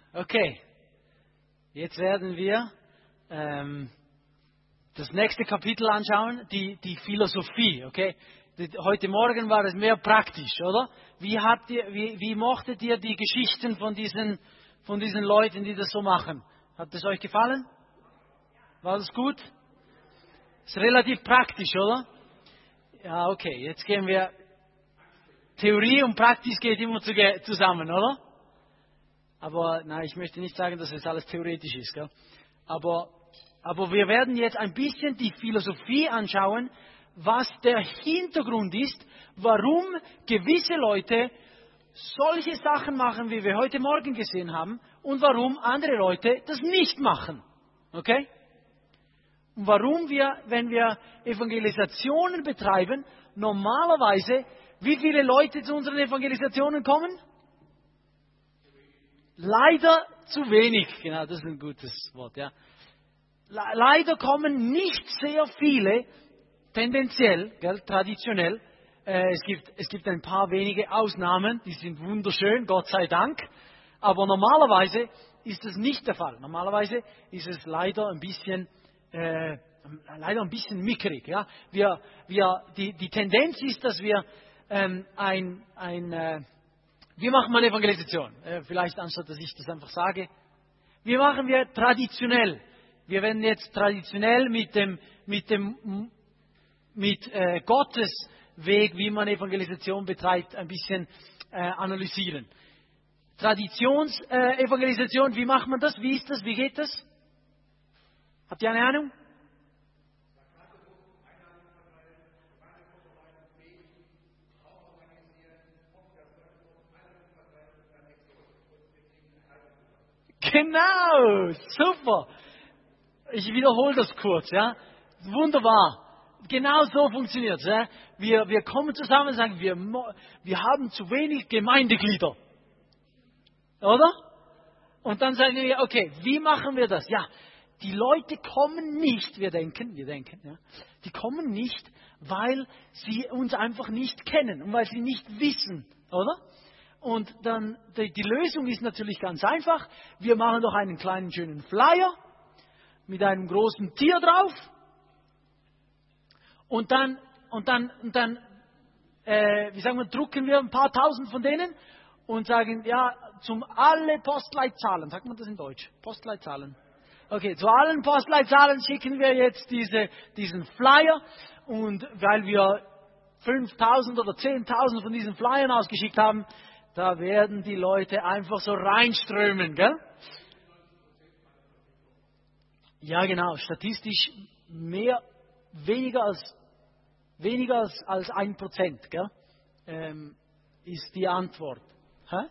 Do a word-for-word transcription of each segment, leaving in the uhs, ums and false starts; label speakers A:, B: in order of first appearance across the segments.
A: Okay, jetzt werden wir ähm, das nächste Kapitel anschauen, die, die Philosophie. Okay, heute Morgen war es mehr praktisch, oder? Wie habt ihr, wie, wie mochtet ihr die Geschichten von diesen, von diesen Leuten, die das so machen? Hat es euch gefallen? War das gut? Ist relativ praktisch, oder? Ja, okay. Jetzt gehen wir. Theorie und Praxis geht immer zusammen, oder? Aber nein, ich möchte nicht sagen, dass es alles theoretisch ist, gell? Aber, aber wir werden jetzt ein bisschen die Philosophie anschauen, was der Hintergrund ist, warum gewisse Leute solche Sachen machen, wie wir heute Morgen gesehen haben, und warum andere Leute das nicht machen. Okay? Und warum wir, wenn wir Evangelisationen betreiben, normalerweise, wie viele Leute zu unseren Evangelisationen kommen? Leider zu wenig. Genau, das ist ein gutes Wort, ja. Leider kommen nicht sehr viele, tendenziell, gell, traditionell. Äh, es gibt, es gibt ein paar wenige Ausnahmen, die sind wunderschön, Gott sei Dank. Aber normalerweise ist das nicht der Fall. Normalerweise ist es leider ein bisschen, äh, leider ein bisschen mickerig. Ja? Wir, wir, die, die Tendenz ist, dass wir ähm, ein, ein äh, wie machen wir Evangelisation? Äh, vielleicht anstatt, dass ich das einfach sage. Wie machen wir traditionell? Wir werden jetzt traditionell mit dem, mit dem, mit äh, Gottes Weg, wie man Evangelisation betreibt, ein bisschen äh, analysieren. Traditionsevangelisation, äh, wie macht man das? Wie ist das? Wie geht das? Habt ihr eine Ahnung? Genau, super. Ich wiederhole das kurz, ja. Wunderbar. Genau so funktioniert es. Ja? Wir, wir kommen zusammen und sagen, wir, wir haben zu wenig Gemeindeglieder. Oder? Und dann sagen wir, okay, wie machen wir das? Ja, die Leute kommen nicht, wir denken, wir denken, ja, die kommen nicht, weil sie uns einfach nicht kennen und weil sie nicht wissen, oder? Und dann, die, die Lösung ist natürlich ganz einfach. Wir machen doch einen kleinen schönen Flyer mit einem großen Tier drauf. Und dann, und dann, und dann äh, wie sagen wir, drucken wir ein paar tausend von denen und sagen, ja, zum alle Postleitzahlen, sagt man das in Deutsch? Postleitzahlen. Okay, zu allen Postleitzahlen schicken wir jetzt diese, diesen Flyer und weil wir fünftausend oder zehntausend von diesen Flyern ausgeschickt haben, da werden die Leute einfach so reinströmen, gell? Ja, genau, statistisch mehr, weniger als, weniger als, als ein Prozent, gell? Ähm, ist die Antwort. Hä?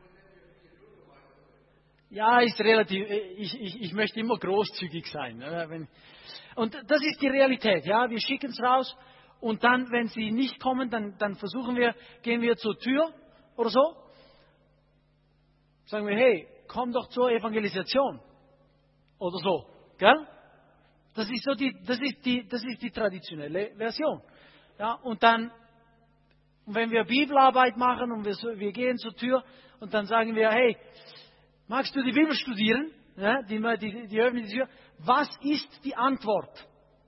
A: Ja, ist relativ, ich, ich, ich möchte immer großzügig sein. Und das ist die Realität, ja, wir schicken es raus und dann, wenn sie nicht kommen, dann, dann versuchen wir, gehen wir zur Tür oder so, sagen wir, hey, komm doch zur Evangelisation oder so, gell? Das ist so die, das ist die, das ist die traditionelle Version. Ja, und dann, wenn wir Bibelarbeit machen und wir, wir gehen zur Tür und dann sagen wir, hey, magst du die Bibel studieren? Ja, die, die, die öffnen die Tür. Was ist die Antwort?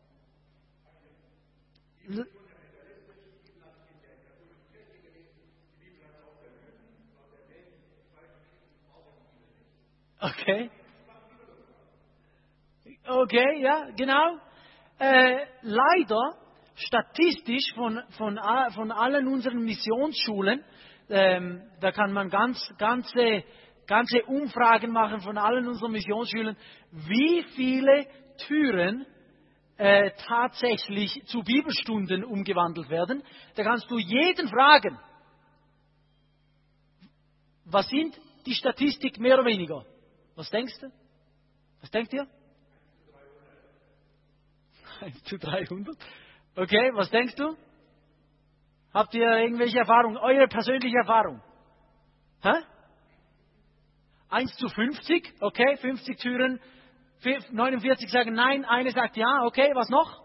A: Okay. Okay, ja, genau. Äh, leider, statistisch von, von, von allen unseren Missionsschulen, ähm, da kann man ganz, ganze, ganze Umfragen machen von allen unseren Missionsschulen, wie viele Türen äh, tatsächlich zu Bibelstunden umgewandelt werden. Da kannst du jeden fragen, was sind die Statistik mehr oder weniger? Was denkst du? Was denkt ihr? eins zu dreihundert. Okay, was denkst du? Habt ihr irgendwelche Erfahrungen? Eure persönliche Erfahrung? Hä? eins zu fünfzig, okay, fünfzig Türen, neunundvierzig sagen nein, eine sagt ja, okay, was noch?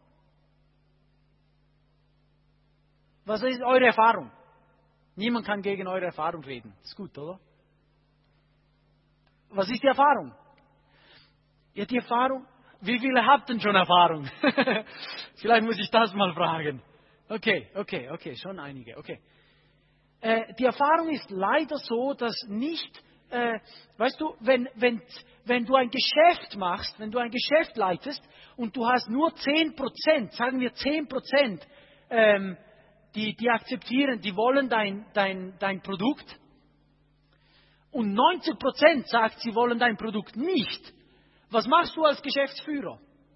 A: Was ist eure Erfahrung? Niemand kann gegen eure Erfahrung reden. Ist gut, oder? Was ist die Erfahrung? Ja, die Erfahrung. Wie viele habt denn schon Erfahrung? Vielleicht muss ich das mal fragen. Okay, okay, okay, schon einige, okay. Äh, die Erfahrung ist leider so, dass nicht, äh, weißt du, wenn, wenn, wenn du ein Geschäft machst, wenn du ein Geschäft leitest und du hast nur zehn Prozent, sagen wir zehn Prozent, ähm, die, die akzeptieren, die wollen dein, dein, dein Produkt und neunzig Prozent sagt, sie wollen dein Produkt nicht. Was machst du als Geschäftsführer?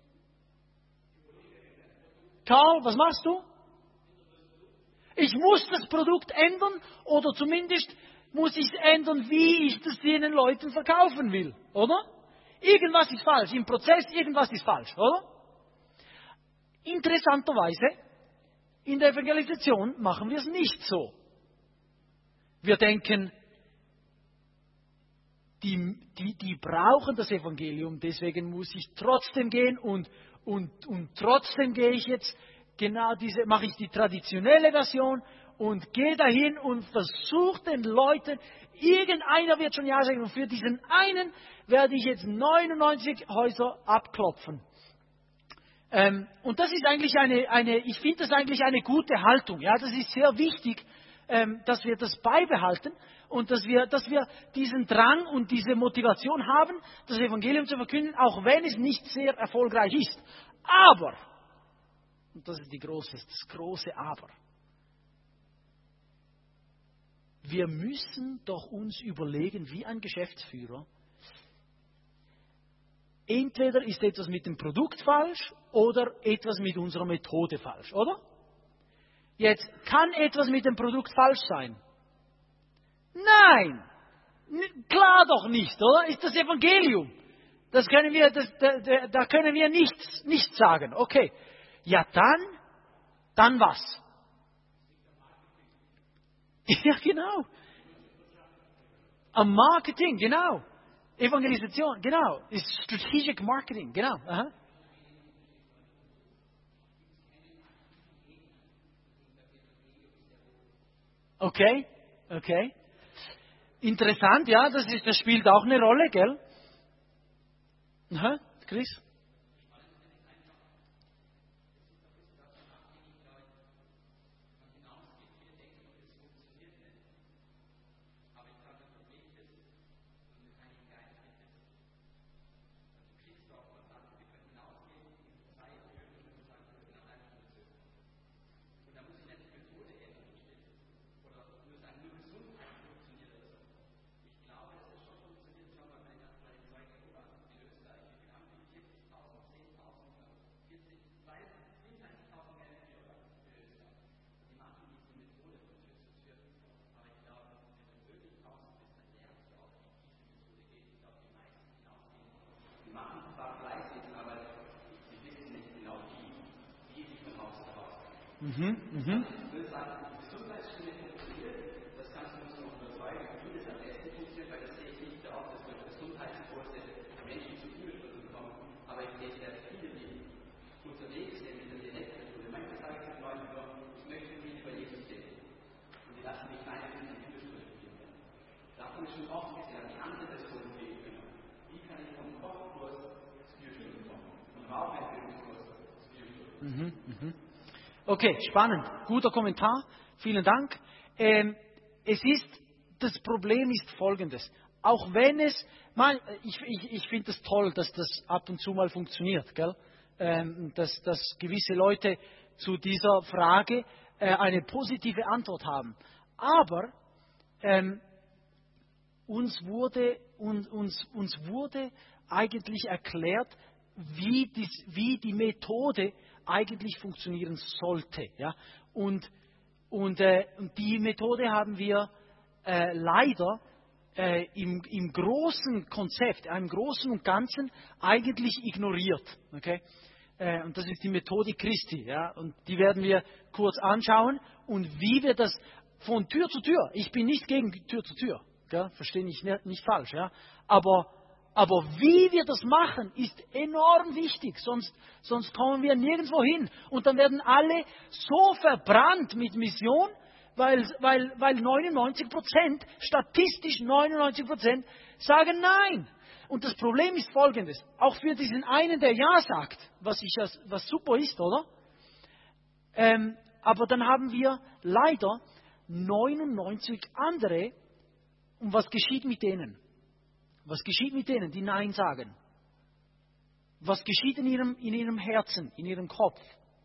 A: Karl, was machst du? Ich muss das Produkt ändern oder zumindest muss ich es ändern, wie ich das den Leuten verkaufen will, oder? Irgendwas ist falsch, im Prozess irgendwas ist falsch, oder? Interessanterweise, in der Evangelisation machen wir es nicht so. Wir denken, die, die, die brauchen das Evangelium, deswegen muss ich trotzdem gehen und, und, und trotzdem gehe ich jetzt genau diese, mache ich die traditionelle Version und gehe dahin und versuche den Leuten, irgendeiner wird schon Ja sagen und für diesen einen werde ich jetzt neunundneunzig Häuser abklopfen. Ähm, und das ist eigentlich eine, eine ich finde das eigentlich eine gute Haltung. Ja, das ist sehr wichtig, ähm, dass wir das beibehalten und dass wir, dass wir diesen Drang und diese Motivation haben, das Evangelium zu verkünden, auch wenn es nicht sehr erfolgreich ist. Aber, und das ist die große, das große Aber, wir müssen doch uns überlegen, wie ein Geschäftsführer, entweder ist etwas mit dem Produkt falsch oder etwas mit unserer Methode falsch, oder? Jetzt, kann etwas mit dem Produkt falsch sein? Nein! N- klar doch nicht, oder? Ist das Evangelium. Das können wir, das, da, da, da können wir nichts, nichts sagen. Okay. Ja, dann, dann was? Ja, genau. Am Marketing, genau. Evangelisation, genau. Ist Strategic Marketing, genau. Aha. Okay, okay. Interessant, ja, das, ist, das spielt auch eine Rolle, gell? Aha, Chris? Mhm, mhm. Mhm, mhm. Okay, spannend. Guter Kommentar. Vielen Dank. Ähm, es ist, das Problem ist folgendes. Auch wenn es, mal, ich, ich, ich finde es toll, dass das ab und zu mal funktioniert, gell? Ähm, dass, dass gewisse Leute zu dieser Frage äh, eine positive Antwort haben. Aber ähm, uns wurde, uns, uns, uns wurde eigentlich erklärt, wie, dies, wie die Methode eigentlich funktionieren sollte. Ja? Und, und, äh, und die Methode haben wir äh, leider äh, im, im großen Konzept, im Großen und Ganzen eigentlich ignoriert. Okay? Äh, und das ist die Methode Christi. Ja? Und die werden wir kurz anschauen und wie wir das von Tür zu Tür, ich bin nicht gegen Tür zu Tür, gell? Verstehe ich nicht, nicht falsch, ja? aber Aber wie wir das machen, ist enorm wichtig, sonst, sonst kommen wir nirgendwo hin. Und dann werden alle so verbrannt mit Mission, Weil, weil, weil neunundneunzig Prozent, statistisch neunundneunzig Prozent, sagen Nein. Und das Problem ist folgendes, auch für diesen einen, der Ja sagt, was, ich, was super ist, oder? Ähm, aber dann haben wir leider neunundneunzig andere. Und was geschieht mit denen? Was geschieht mit denen, die Nein sagen? Was geschieht in ihrem, in ihrem Herzen, in ihrem Kopf?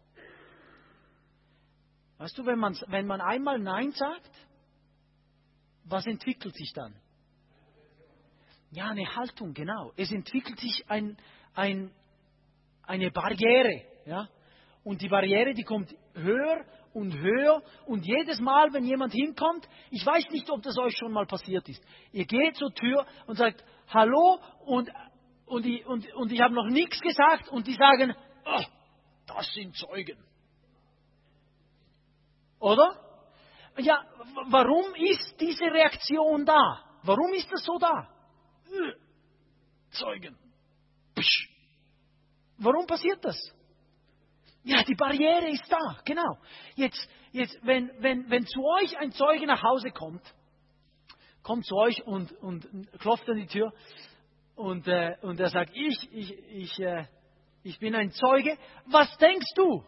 A: Weißt du, wenn man, wenn man einmal Nein sagt, was entwickelt sich dann? Ja, eine Haltung, genau. Es entwickelt sich ein, ein, eine Barriere. Ja? Und die Barriere, die kommt höher und höher. Und jedes Mal, wenn jemand hinkommt, ich weiß nicht, ob das euch schon mal passiert ist. Ihr geht zur Tür und sagt, hallo, und, und ich, und, und ich habe noch nichts gesagt. Und die sagen, oh, das sind Zeugen. Oder? Ja, w- warum ist diese Reaktion da? Warum ist das so da? Zeugen. Psch. Warum passiert das? Ja, die Barriere ist da, genau. Jetzt, jetzt wenn, wenn, wenn zu euch ein Zeuge nach Hause kommt, kommt zu euch und, und klopft an die Tür und, äh, und er sagt, ich, ich, ich, äh, ich bin ein Zeuge. Was denkst du?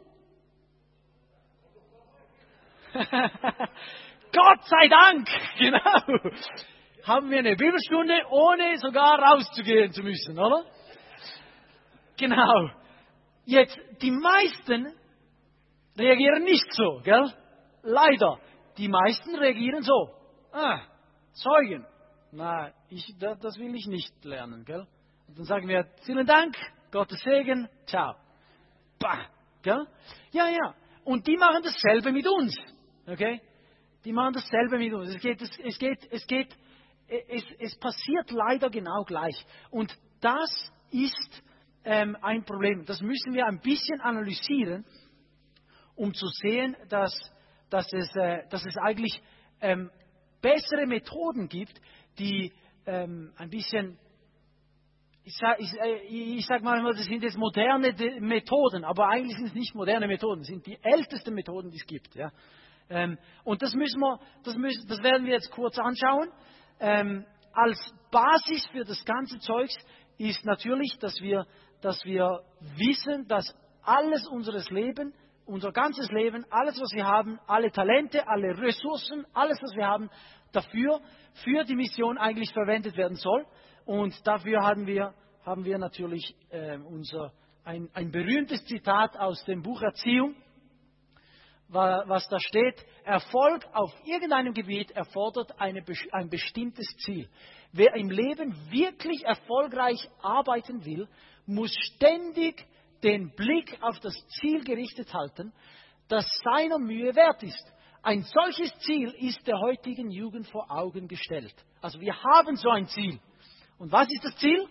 A: Gott sei Dank, genau. Haben wir eine Bibelstunde, ohne sogar rauszugehen zu müssen, oder? Genau. Jetzt, die meisten reagieren nicht so, gell? Leider. Die meisten reagieren so. Ah, Zeugen. Na, ich, das, das will ich nicht lernen, gell? Und dann sagen wir, vielen Dank, Gottes Segen, ciao. Bah, gell? Ja, ja. Und die machen dasselbe mit uns, okay? Die machen dasselbe mit uns. Es geht, es, es geht, es geht, es, es passiert leider genau gleich. Und das ist ähm, ein Problem. Das müssen wir ein bisschen analysieren, um zu sehen, dass, dass, es, äh, dass es eigentlich ähm, bessere Methoden gibt, die ähm, ein bisschen, ich sage ich, äh, ich sag manchmal, das sind jetzt moderne De- Methoden, aber eigentlich sind es nicht moderne Methoden, das sind die ältesten Methoden, die es gibt. Ja. Ähm, und das müssen wir, das, müssen, das werden wir jetzt kurz anschauen. Ähm, als Basis für das ganze Zeugs ist natürlich, dass wir, dass wir wissen, dass alles unseres Leben, unser ganzes Leben, alles, was wir haben, alle Talente, alle Ressourcen, alles, was wir haben, dafür, für die Mission eigentlich verwendet werden soll. Und dafür haben wir, haben wir natürlich äh, unser, ein, ein berühmtes Zitat aus dem Buch Erziehung, was da steht: Erfolg auf irgendeinem Gebiet erfordert eine, ein bestimmtes Ziel. Wer im Leben wirklich erfolgreich arbeiten will, muss ständig den Blick auf das Ziel gerichtet halten, das seiner Mühe wert ist. Ein solches Ziel ist der heutigen Jugend vor Augen gestellt. Also wir haben so ein Ziel. Und was ist das Ziel?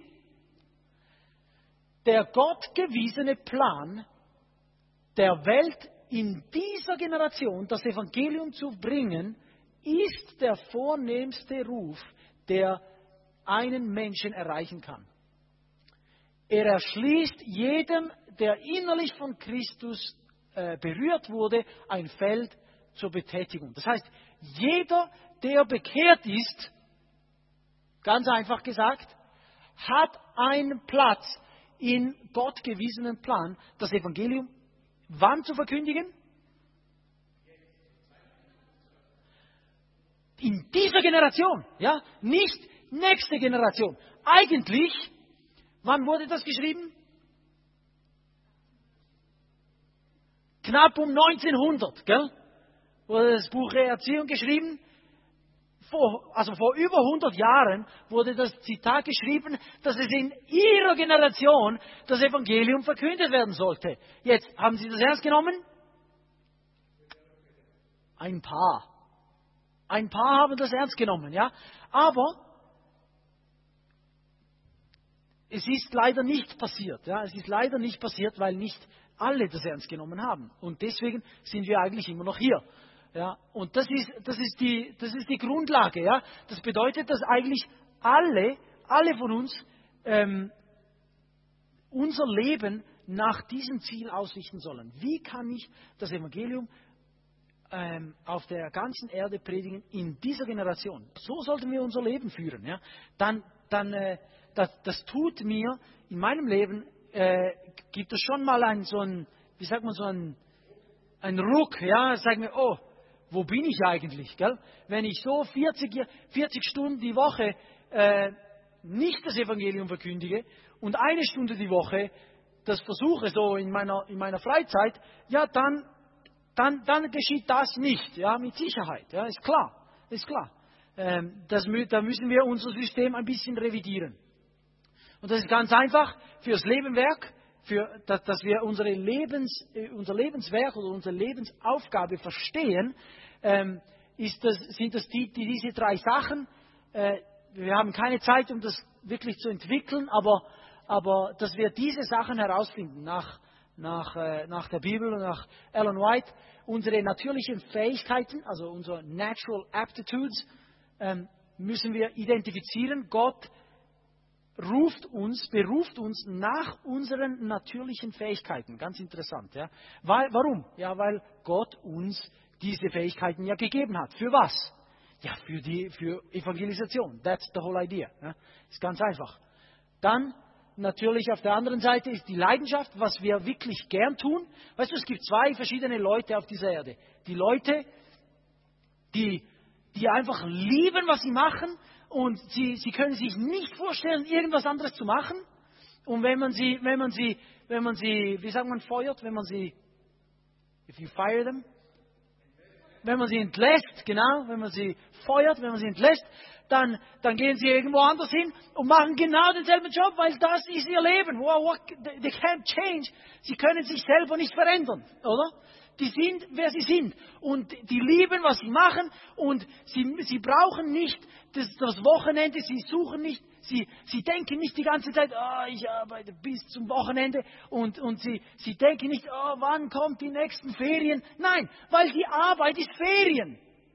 A: Der gottgewiesene Plan der Welt in dieser Generation, das Evangelium zu bringen, ist der vornehmste Ruf, der einen Menschen erreichen kann. Er erschließt jedem, der innerlich von Christus äh, berührt wurde, ein Feld zur Betätigung. Das heißt, jeder, der bekehrt ist, ganz einfach gesagt, hat einen Platz in Gott gewiesenen Plan, das Evangelium wann zu verkündigen? In dieser Generation, ja, nicht nächste Generation. Eigentlich, wann wurde das geschrieben? Knapp um neunzehnhundert, gell? Wurde das Buch Erziehung geschrieben. Vor, also vor über hundert Jahren wurde das Zitat geschrieben, dass es in ihrer Generation das Evangelium verkündet werden sollte. Jetzt, haben Sie das ernst genommen? Ein paar. Ein paar haben das ernst genommen, ja. Aber es ist leider nicht passiert. Ja. Es ist leider nicht passiert, weil nicht alle das ernst genommen haben. Und deswegen sind wir eigentlich immer noch hier. Ja, und das ist, das ist die, das ist die Grundlage. Ja. Das bedeutet, dass eigentlich alle, alle von uns ähm, unser Leben nach diesem Ziel ausrichten sollen. Wie kann ich das Evangelium ähm, auf der ganzen Erde predigen in dieser Generation. So sollten wir unser Leben führen. Ja? Dann, dann äh, das, das tut mir in meinem Leben, äh, gibt es schon mal ein, so ein, wie sagt man, so ein, ein Ruck. Ja, sag mir, oh, wo bin ich eigentlich? Gell? Wenn ich so vierzig, vierzig Stunden die Woche äh, nicht das Evangelium verkündige und eine Stunde die Woche das versuche so in meiner, in meiner Freizeit, ja, dann, dann, dann geschieht das nicht, ja, mit Sicherheit, ja, ist klar, ist klar. Ähm, das, da müssen wir unser System ein bisschen revidieren. Und das ist ganz einfach fürs Lebenwerk, für, dass, dass wir unsere Lebens, unser Lebenswerk oder unsere Lebensaufgabe verstehen, ähm, ist das, sind das die, die, diese drei Sachen. Äh, wir haben keine Zeit, um das wirklich zu entwickeln, aber, aber dass wir diese Sachen herausfinden nach, nach, äh, nach der Bibel und nach Ellen White, unsere natürlichen Fähigkeiten, also unsere Natural Aptitudes, ähm, müssen wir identifizieren. Gott ruft uns, beruft uns nach unseren natürlichen Fähigkeiten. Ganz interessant, ja. Weil, warum? Ja, weil Gott uns diese Fähigkeiten ja gegeben hat. Für was? Ja, für die, für Evangelisation. That's the whole idea. Ja. Ist ganz einfach. Dann natürlich auf der anderen Seite ist die Leidenschaft, was wir wirklich gern tun. Weißt du, es gibt zwei verschiedene Leute auf dieser Erde. Die Leute, die, die einfach lieben, was sie machen. Und sie, sie können sich nicht vorstellen, irgendwas anderes zu machen. Und wenn man sie, wenn man sie, wenn man sie, wie sagt man, feuert, wenn man sie, if you fire them, wenn man sie entlässt, genau, wenn man sie feuert, wenn man sie entlässt, dann, dann gehen sie irgendwo anders hin und machen genau denselben Job, weil das ist ihr Leben. Wow, what, they can't change. Sie können sich selber nicht verändern, oder? Die sind, wer sie sind. Und die lieben, was sie machen. Und sie, sie brauchen nicht das, das Wochenende. Sie suchen nicht, sie, sie denken nicht die ganze Zeit, oh, ich arbeite bis zum Wochenende. Und, und sie, sie denken nicht, oh, wann kommt die nächsten Ferien. Nein, weil die Arbeit ist Ferien.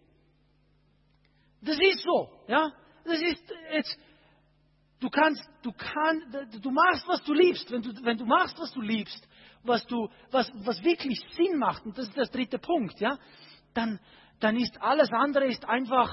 A: Das ist so, ja. Das ist jetzt, du kannst, du kannst, du machst, was du liebst. Wenn du, wenn du machst, was du liebst, was du, was, was wirklich Sinn macht, und das ist der dritte Punkt, ja, dann, dann ist alles andere ist einfach,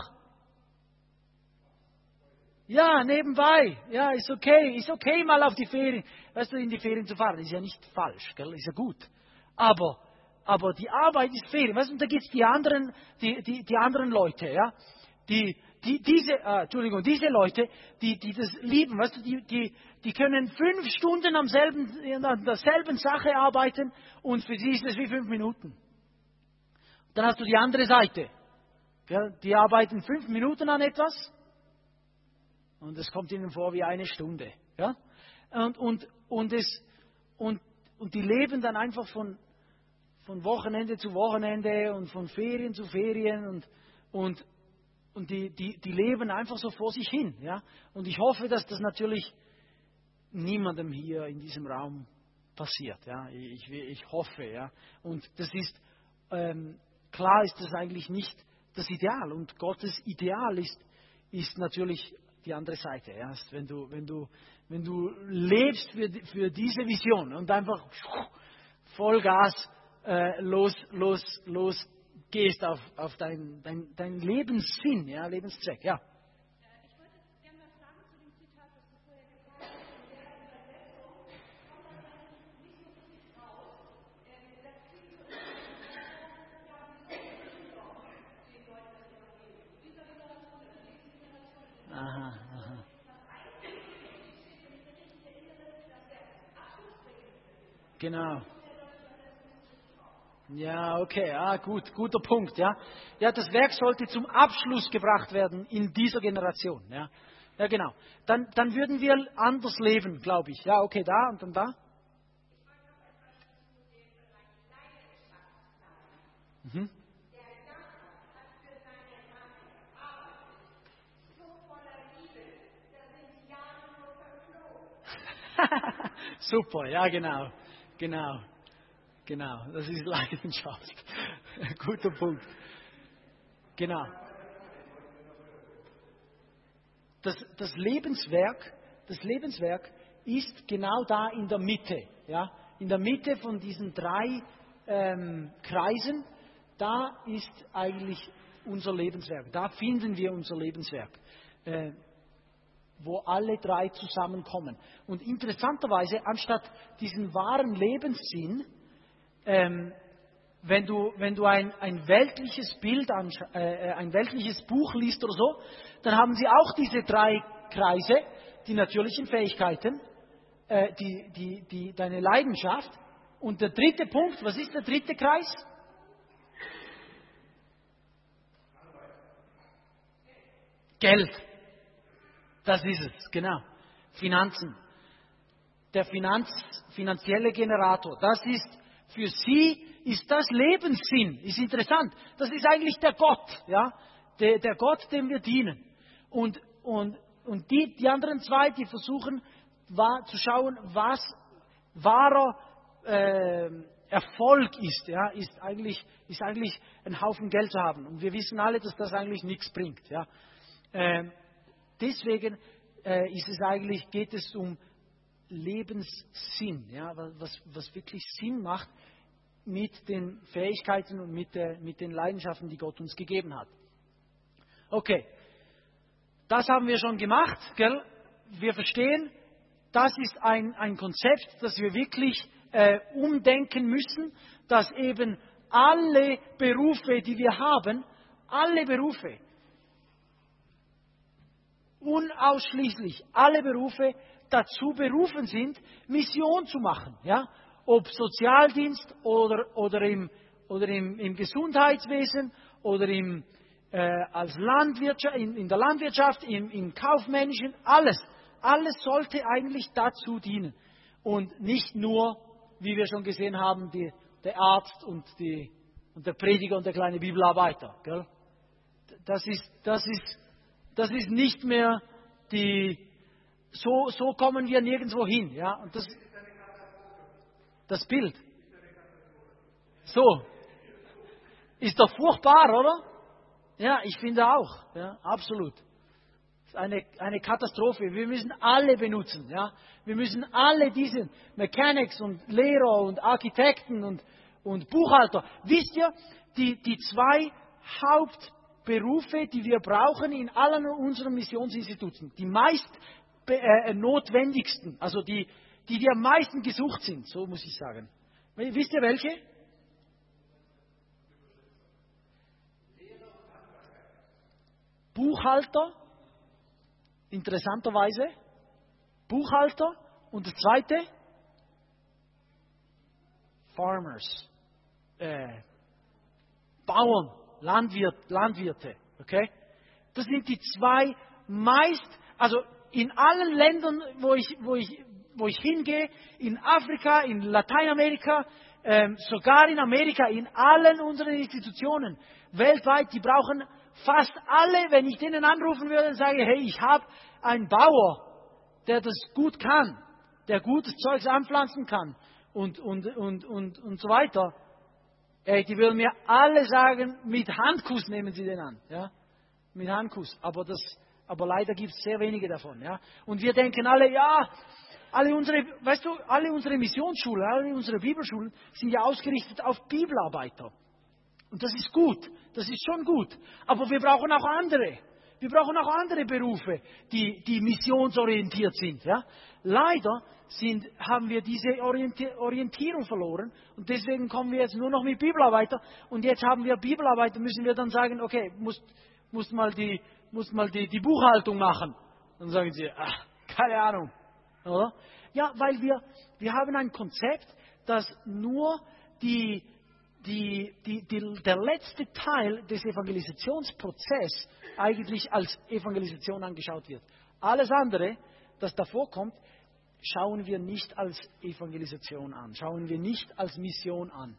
A: ja, nebenbei, ja, ist okay, ist okay, mal auf die Ferien, weißt du, in die Ferien zu fahren, ist ja nicht falsch, gell, ist ja gut. Aber, aber die Arbeit ist Ferien, weißt du, und da gibt es die anderen, die, die, die anderen Leute, ja, die, die, diese, äh, Entschuldigung, diese Leute, die, die das lieben, weißt du, die, die, die können fünf Stunden am selben, an derselben Sache arbeiten und für sie ist es wie fünf Minuten. Dann hast du die andere Seite. Gell? Die arbeiten fünf Minuten an etwas und es kommt ihnen vor wie eine Stunde. Ja? Und, und, und, es, und, und die leben dann einfach von, von Wochenende zu Wochenende und von Ferien zu Ferien und, und Und die, die, die leben einfach so vor sich hin. Ja? Und ich hoffe, dass das natürlich niemandem hier in diesem Raum passiert. Ja? Ich, ich hoffe. Ja? Und das ist, ähm, klar ist das eigentlich nicht das Ideal. Und Gottes Ideal ist, ist natürlich die andere Seite. Ja? Wenn du, wenn du, wenn du lebst für, für diese Vision und einfach Vollgas äh, los, los, los gehst auf, auf deinen dein, dein Lebenssinn, ja, Lebenszweck, ja.
B: Ich wollte gerne mal fragen zu dem Zitat, das du vorher gesagt hast, in der Übersetzung kommt man ja nicht so richtig raus. Das klingt so, ja, wie so den Leuten das Evangelium. Dieser Generation, also diese Generation.
A: Aha, aha. Genau. Ja, okay, ah, gut, guter Punkt, ja. Ja, das Werk sollte zum Abschluss gebracht werden in dieser Generation, ja. Ja, genau. Dann, dann würden wir anders leben, glaube ich. Ja, okay, da und dann da. Mhm. Super, ja, genau, genau. Genau, das ist Leidenschaft. Guter Punkt. Genau. Das, das Lebenswerk, das Lebenswerk ist genau da in der Mitte, ja, in der Mitte von diesen drei ähm, Kreisen. da ist eigentlich unser Lebenswerk. Da finden wir unser Lebenswerk, äh, wo alle drei zusammenkommen. Und interessanterweise, anstatt diesen wahren Lebenssinn, ähm, wenn du, wenn du ein, ein weltliches Bild, anscha- äh, ein weltliches Buch liest oder so, dann haben sie auch diese drei Kreise, die natürlichen Fähigkeiten, äh, die, die, die, deine Leidenschaft. Und der dritte Punkt, was ist der dritte Kreis? Geld. Das ist es, genau. Finanzen. Der Finanz, finanzielle Generator. Das ist, für sie ist das Lebenssinn. Ist interessant. Das ist eigentlich der Gott, ja. Der, der Gott, dem wir dienen. Und, und, und die, die anderen zwei, die versuchen war, zu schauen, was wahrer äh, Erfolg ist, ja, ist eigentlich, ist eigentlich einen Haufen Geld zu haben. Und wir wissen alle, dass das eigentlich nichts bringt, ja. Äh, deswegen äh, ist es eigentlich, geht es um Lebenssinn, ja, was, was wirklich Sinn macht mit den Fähigkeiten und mit, der, mit den Leidenschaften, die Gott uns gegeben hat. Okay, das haben wir schon gemacht, gell? Wir verstehen, das ist ein, ein Konzept, das wir wirklich äh, umdenken müssen, dass eben alle Berufe, die wir haben, alle Berufe, unausschließlich alle Berufe dazu berufen sind, Mission zu machen. Ja? Ob Sozialdienst oder, oder, im, oder im, im Gesundheitswesen oder im, äh, als Landwirtschaft, in, in der Landwirtschaft, im, im Kaufmännischen, alles. Alles sollte eigentlich dazu dienen. Und nicht nur, wie wir schon gesehen haben, die, der Arzt und, die, und der Prediger und der kleine Bibelarbeiter. Gell? Das ist, das ist Das ist nicht mehr die, so, so kommen wir nirgendwo hin. Ja? Und das, das Bild. So. Ist doch furchtbar, oder? Ja, ich finde auch. Ja, absolut. Das ist eine, eine Katastrophe. Wir müssen alle benutzen. Ja? Wir müssen alle diese Mechanics und Lehrer und Architekten und, und Buchhalter. Wisst ihr, die, die zwei Haupt Berufe, die wir brauchen in allen unseren Missionsinstituten, die meist äh, notwendigsten, also die, die, die am meisten gesucht sind, so muss ich sagen. Wisst ihr welche? Buchhalter, interessanterweise, Buchhalter und das zweite? Farmers, äh, Bauern. Landwirt, Landwirte, okay? Das sind die zwei meist, also in allen Ländern, wo ich, wo ich, wo ich hingehe, in Afrika, in Lateinamerika, ähm, sogar in Amerika, in allen unseren Institutionen weltweit, die brauchen fast alle, wenn ich denen anrufen würde und sage, hey, ich habe einen Bauer, der das gut kann, der gutes Zeugs anpflanzen kann und, und, und, und, und so weiter. Ey, die würden mir alle sagen, mit Handkuss nehmen sie den an. Ja? Mit Handkuss. Aber, das, aber leider gibt es sehr wenige davon. Ja? Und wir denken alle, ja, alle unsere, weißt du, alle unsere Missionsschulen, alle unsere Bibelschulen sind ja ausgerichtet auf Bibelarbeiter. Und das ist gut. Das ist schon gut. Aber wir brauchen auch andere. Wir brauchen auch andere Berufe, die, die missionsorientiert sind. Ja? Leider sind, haben wir diese Orientierung verloren und deswegen kommen wir jetzt nur noch mit Bibelarbeiter und jetzt haben wir Bibelarbeiter, müssen wir dann sagen, okay, musst, musst mal, die, musst mal die, die Buchhaltung machen. Dann sagen sie, ach, keine Ahnung. Oder? Ja, weil wir, wir haben ein Konzept, das nur die, die, die, die, der letzte Teil des Evangelisationsprozesses eigentlich als Evangelisation angeschaut wird. Alles andere, das davor kommt, schauen wir nicht als Evangelisation an, schauen wir nicht als Mission an.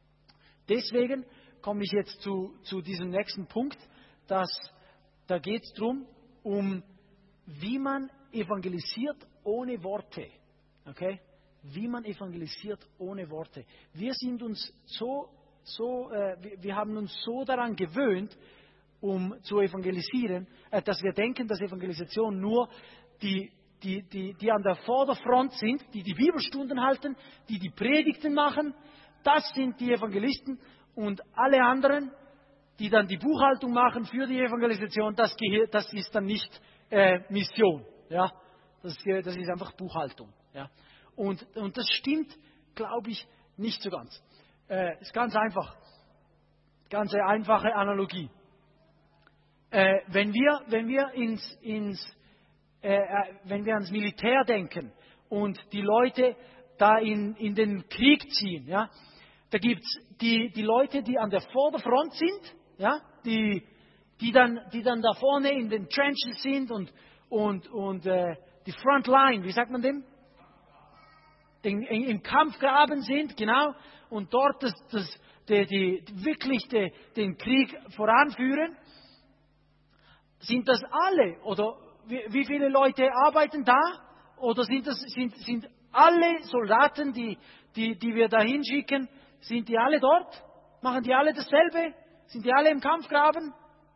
A: Deswegen komme ich jetzt zu, zu diesem nächsten Punkt, dass, da geht es darum, um wie man evangelisiert ohne Worte. Okay? Wie man evangelisiert ohne Worte. Wir sind uns so, so äh, wir, wir haben uns so daran gewöhnt, um zu evangelisieren, äh, dass wir denken, dass Evangelisation nur die Die, die, die an der Vorderfront sind, die die Bibelstunden halten, die die Predigten machen, das sind die Evangelisten und alle anderen, die dann die Buchhaltung machen für die Evangelisation, das, das ist dann nicht äh, Mission. Ja? Das, das ist einfach Buchhaltung. Ja? Und, und das stimmt, glaube ich, nicht so ganz. Äh, ist ganz einfach. Ganz einfache Analogie. Äh, wenn wir, wenn wir ins, ins äh, wenn wir ans Militär denken und die Leute da in, in den Krieg ziehen, ja, da gibt es die, die Leute, die an der Vorderfront sind, ja, die, die, dann, die dann da vorne in den Trenches sind und, und, und äh, die Frontline, wie sagt man dem? In, in, Im Kampfgraben sind, genau, und dort das, das, die, die, wirklich die, den Krieg voranführen. Sind das alle? Oder wie, wie viele Leute arbeiten da? Oder sind das sind, sind alle Soldaten, die, die, die wir da hinschicken, sind die alle dort? Machen die alle dasselbe? Sind die alle im Kampfgraben?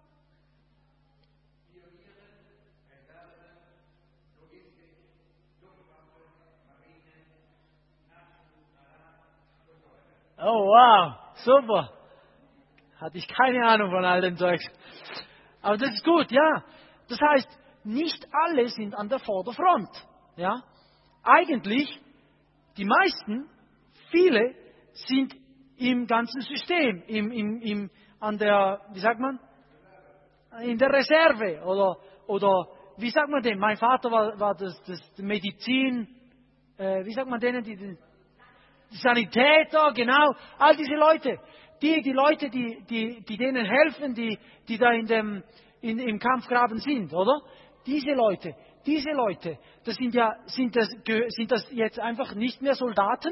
A: Oh wow, super. Hatte ich keine Ahnung von all dem Zeugs. Aber das ist gut, ja. Das heißt, nicht alle sind an der Vorderfront. Ja. Eigentlich, die meisten, viele, sind im ganzen System, im, im, im, an der, wie sagt man, in der Reserve oder, oder wie sagt man dem? Mein Vater war, war das, das Medizin, äh, wie sagt man denen, die, die Sanitäter, genau, all diese Leute, die, die Leute, die, die, die denen helfen, die, die da in dem, in, im Kampfgraben sind, oder? Diese Leute, diese Leute, das sind ja, sind das, sind das jetzt einfach nicht mehr Soldaten?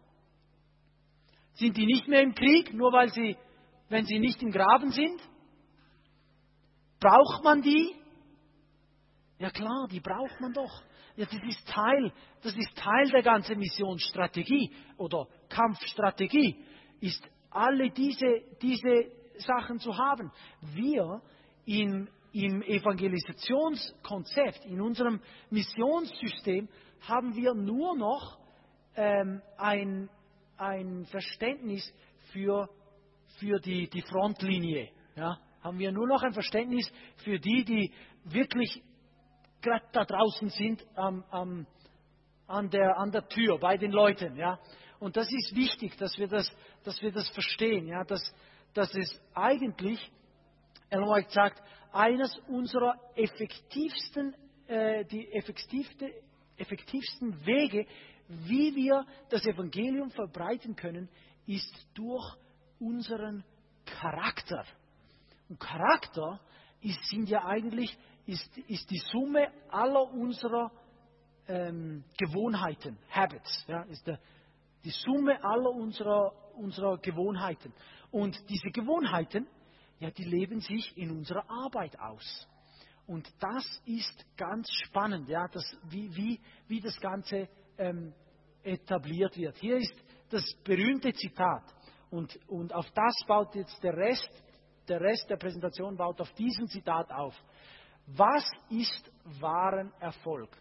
A: Sind die nicht mehr im Krieg, nur weil sie, wenn sie nicht im Graben sind? Braucht man die? Ja klar, die braucht man doch. Ja, das ist Teil, das ist Teil der ganzen Missionsstrategie oder Kampfstrategie, ist alle diese, diese Sachen zu haben. Wir im, im Evangelisationskonzept, in unserem Missionssystem, haben wir nur noch ähm, ein, ein Verständnis für, für die, die Frontlinie. Ja? Haben wir nur noch ein Verständnis für die, die wirklich gerade da draußen sind am, am, an, der, an der Tür bei den Leuten. Ja? Und das ist wichtig, dass wir das, dass wir das verstehen, ja? dass, dass es eigentlich, Ellen White sagt, eines unserer effektivsten, äh, die effektivste, effektivsten Wege, wie wir das Evangelium verbreiten können, ist durch unseren Charakter. Und Charakter ist, sind ja eigentlich Ist, ist die Summe aller unserer ähm, Gewohnheiten, Habits, ja, ist der, die Summe aller unserer, unserer Gewohnheiten. Und diese Gewohnheiten, ja, die leben sich in unserer Arbeit aus. Und das ist ganz spannend, ja, das, wie, wie, wie das Ganze ähm, etabliert wird. Hier ist das berühmte Zitat. Und, und auf das baut jetzt der Rest, der Rest der Präsentation baut auf diesem Zitat auf. Was ist wahren Erfolg?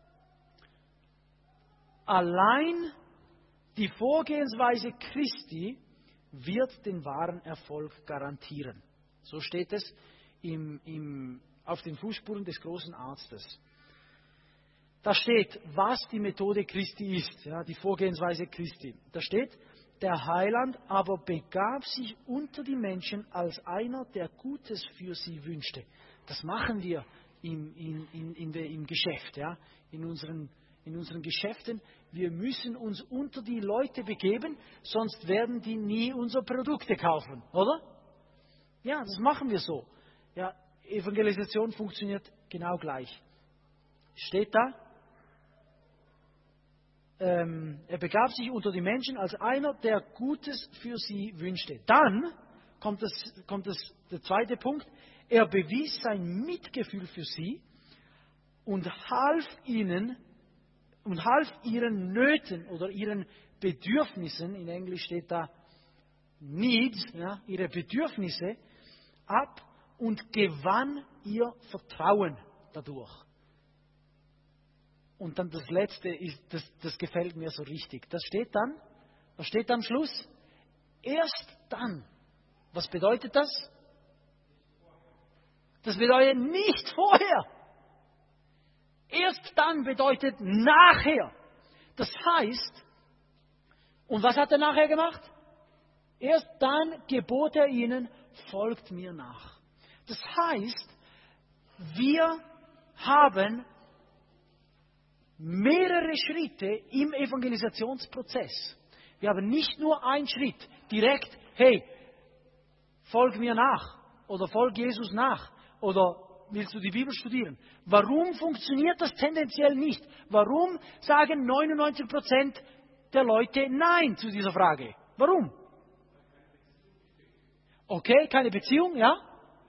A: Allein die Vorgehensweise Christi wird den wahren Erfolg garantieren. So steht es im, im, auf den Fußspuren des großen Arztes. Da steht, was die Methode Christi ist, ja, die Vorgehensweise Christi. Da steht, der Heiland aber begab sich unter die Menschen als einer, der Gutes für sie wünschte. Das machen wir im, in, in, in der, im Geschäft, ja? in, unseren, in unseren Geschäften. Wir müssen uns unter die Leute begeben, sonst werden die nie unsere Produkte kaufen, oder? Ja, das machen wir so. Ja, Evangelisation funktioniert genau gleich. Steht da? Ähm, er begab sich unter die Menschen als einer, der Gutes für sie wünschte. Dann kommt, das, kommt das, der zweite Punkt. Er bewies sein Mitgefühl für sie und half ihnen und half ihren Nöten oder ihren Bedürfnissen, in Englisch steht da Needs, ja, ihre Bedürfnisse ab und gewann ihr Vertrauen dadurch. Und dann das Letzte, ist, das, das gefällt mir so richtig. Das steht dann, was steht am Schluss? Erst dann Was bedeutet das? Das bedeutet nicht vorher. Erst dann bedeutet nachher. Das heißt, und was hat er nachher gemacht? Erst dann gebot er ihnen, folgt mir nach. Das heißt, wir haben mehrere Schritte im Evangelisationsprozess. Wir haben nicht nur einen Schritt, direkt, hey, folg mir nach oder folg Jesus nach oder willst du die Bibel studieren? Warum funktioniert das tendenziell nicht? Warum sagen neunundneunzig Prozent der Leute Nein zu dieser Frage? Warum? Okay, keine Beziehung, ja?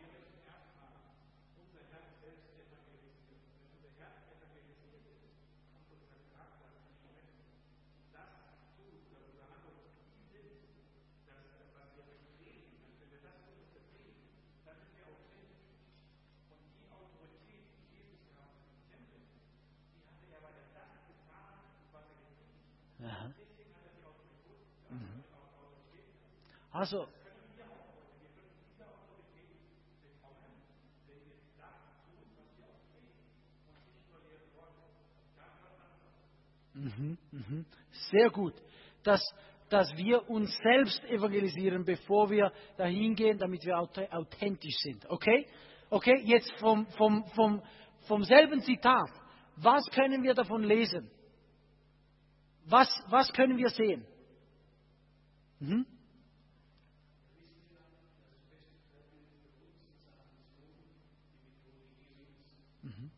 A: Aha. Mhm. Also, mhm, mhm. Sehr gut, dass, dass wir uns selbst evangelisieren, bevor wir dahin gehen, damit wir auth- authentisch sind. Okay? Okay, jetzt vom, vom, vom, vom selben Zitat. Was können wir davon lesen? Was, was können wir sehen? Mhm. Mhm.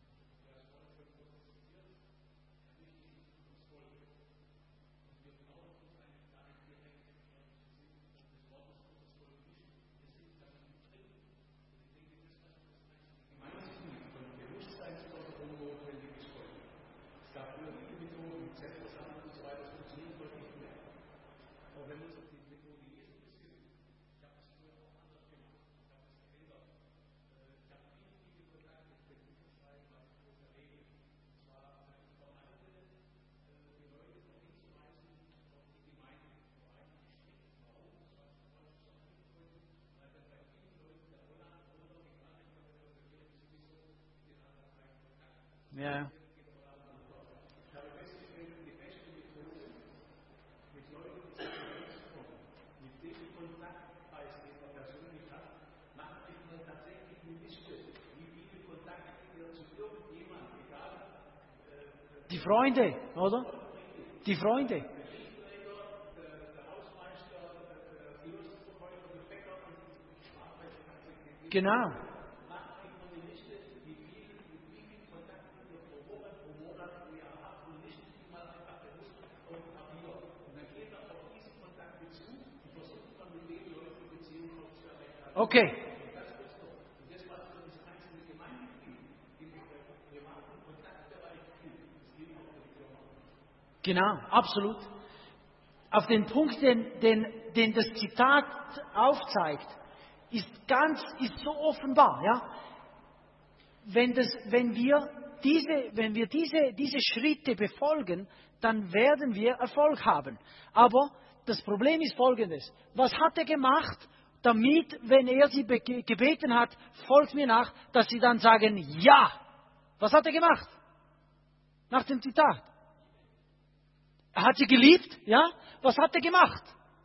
A: Ja. Die Freunde, oder? Die Freunde. Genau. Okay. Genau, absolut. Auf den Punkt, den, den, den das Zitat aufzeigt, ist ganz, ist so offenbar, ja. Wenn das, wenn wir diese, wenn wir diese, diese Schritte befolgen, dann werden wir Erfolg haben. Aber das Problem ist folgendes. Was hat er gemacht, damit, wenn er sie be- gebeten hat, folgt mir nach, dass sie dann sagen, ja. Was hat er gemacht? Nach dem Zitat. Er hat sie geliebt, ja? Was hat er gemacht?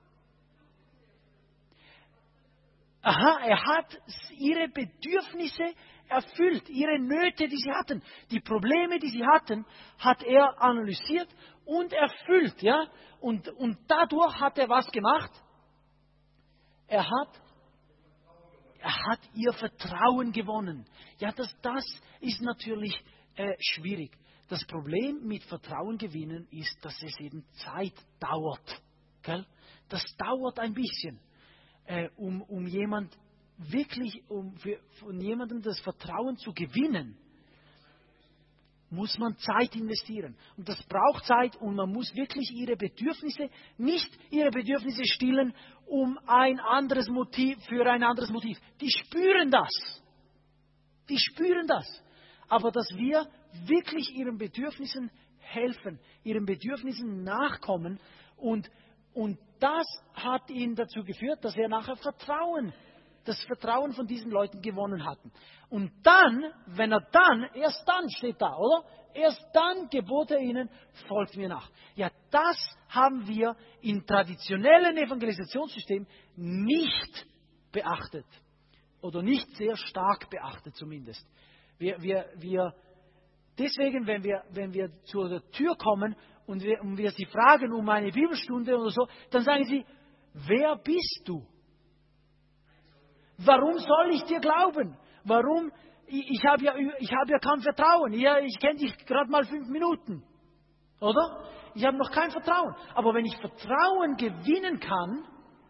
A: Aha, er hat ihre Bedürfnisse erfüllt, ihre Nöte, die sie hatten, die Probleme, die sie hatten, hat er analysiert und erfüllt, ja? Und, und dadurch hat er was gemacht? Er hat, er hat ihr Vertrauen gewonnen. Ja, das, das ist natürlich äh, schwierig. Das Problem mit Vertrauen gewinnen ist, dass es eben Zeit dauert. Gell? Das dauert ein bisschen, äh, um, um jemand wirklich, um für, von jemandem das Vertrauen zu gewinnen, muss man Zeit investieren. Und das braucht Zeit und man muss wirklich ihre Bedürfnisse, nicht ihre Bedürfnisse stillen, um ein anderes Motiv, für ein anderes Motiv. Die spüren das. Die spüren das. Aber dass wir wirklich ihren Bedürfnissen helfen, ihren Bedürfnissen nachkommen und, Und das hat ihn dazu geführt, dass er nachher Vertrauen, das Vertrauen von diesen Leuten gewonnen hatten. Und dann, wenn er dann, erst dann steht da, oder? Erst dann gebot er ihnen, folgt mir nach. Ja, das haben wir im traditionellen Evangelisationssystem nicht beachtet. Oder nicht sehr stark beachtet zumindest. Wir, wir, wir, deswegen, wenn wir, wenn wir zur Tür kommen und wir, und wir sie fragen um eine Bibelstunde oder so, dann sagen sie, wer bist du? Warum soll ich dir glauben? Warum? Ich, ich habe ja, ich habe ja kein Vertrauen. Ja, ich kenne dich gerade mal fünf Minuten. Oder? Ich habe noch kein Vertrauen. Aber wenn ich Vertrauen gewinnen kann,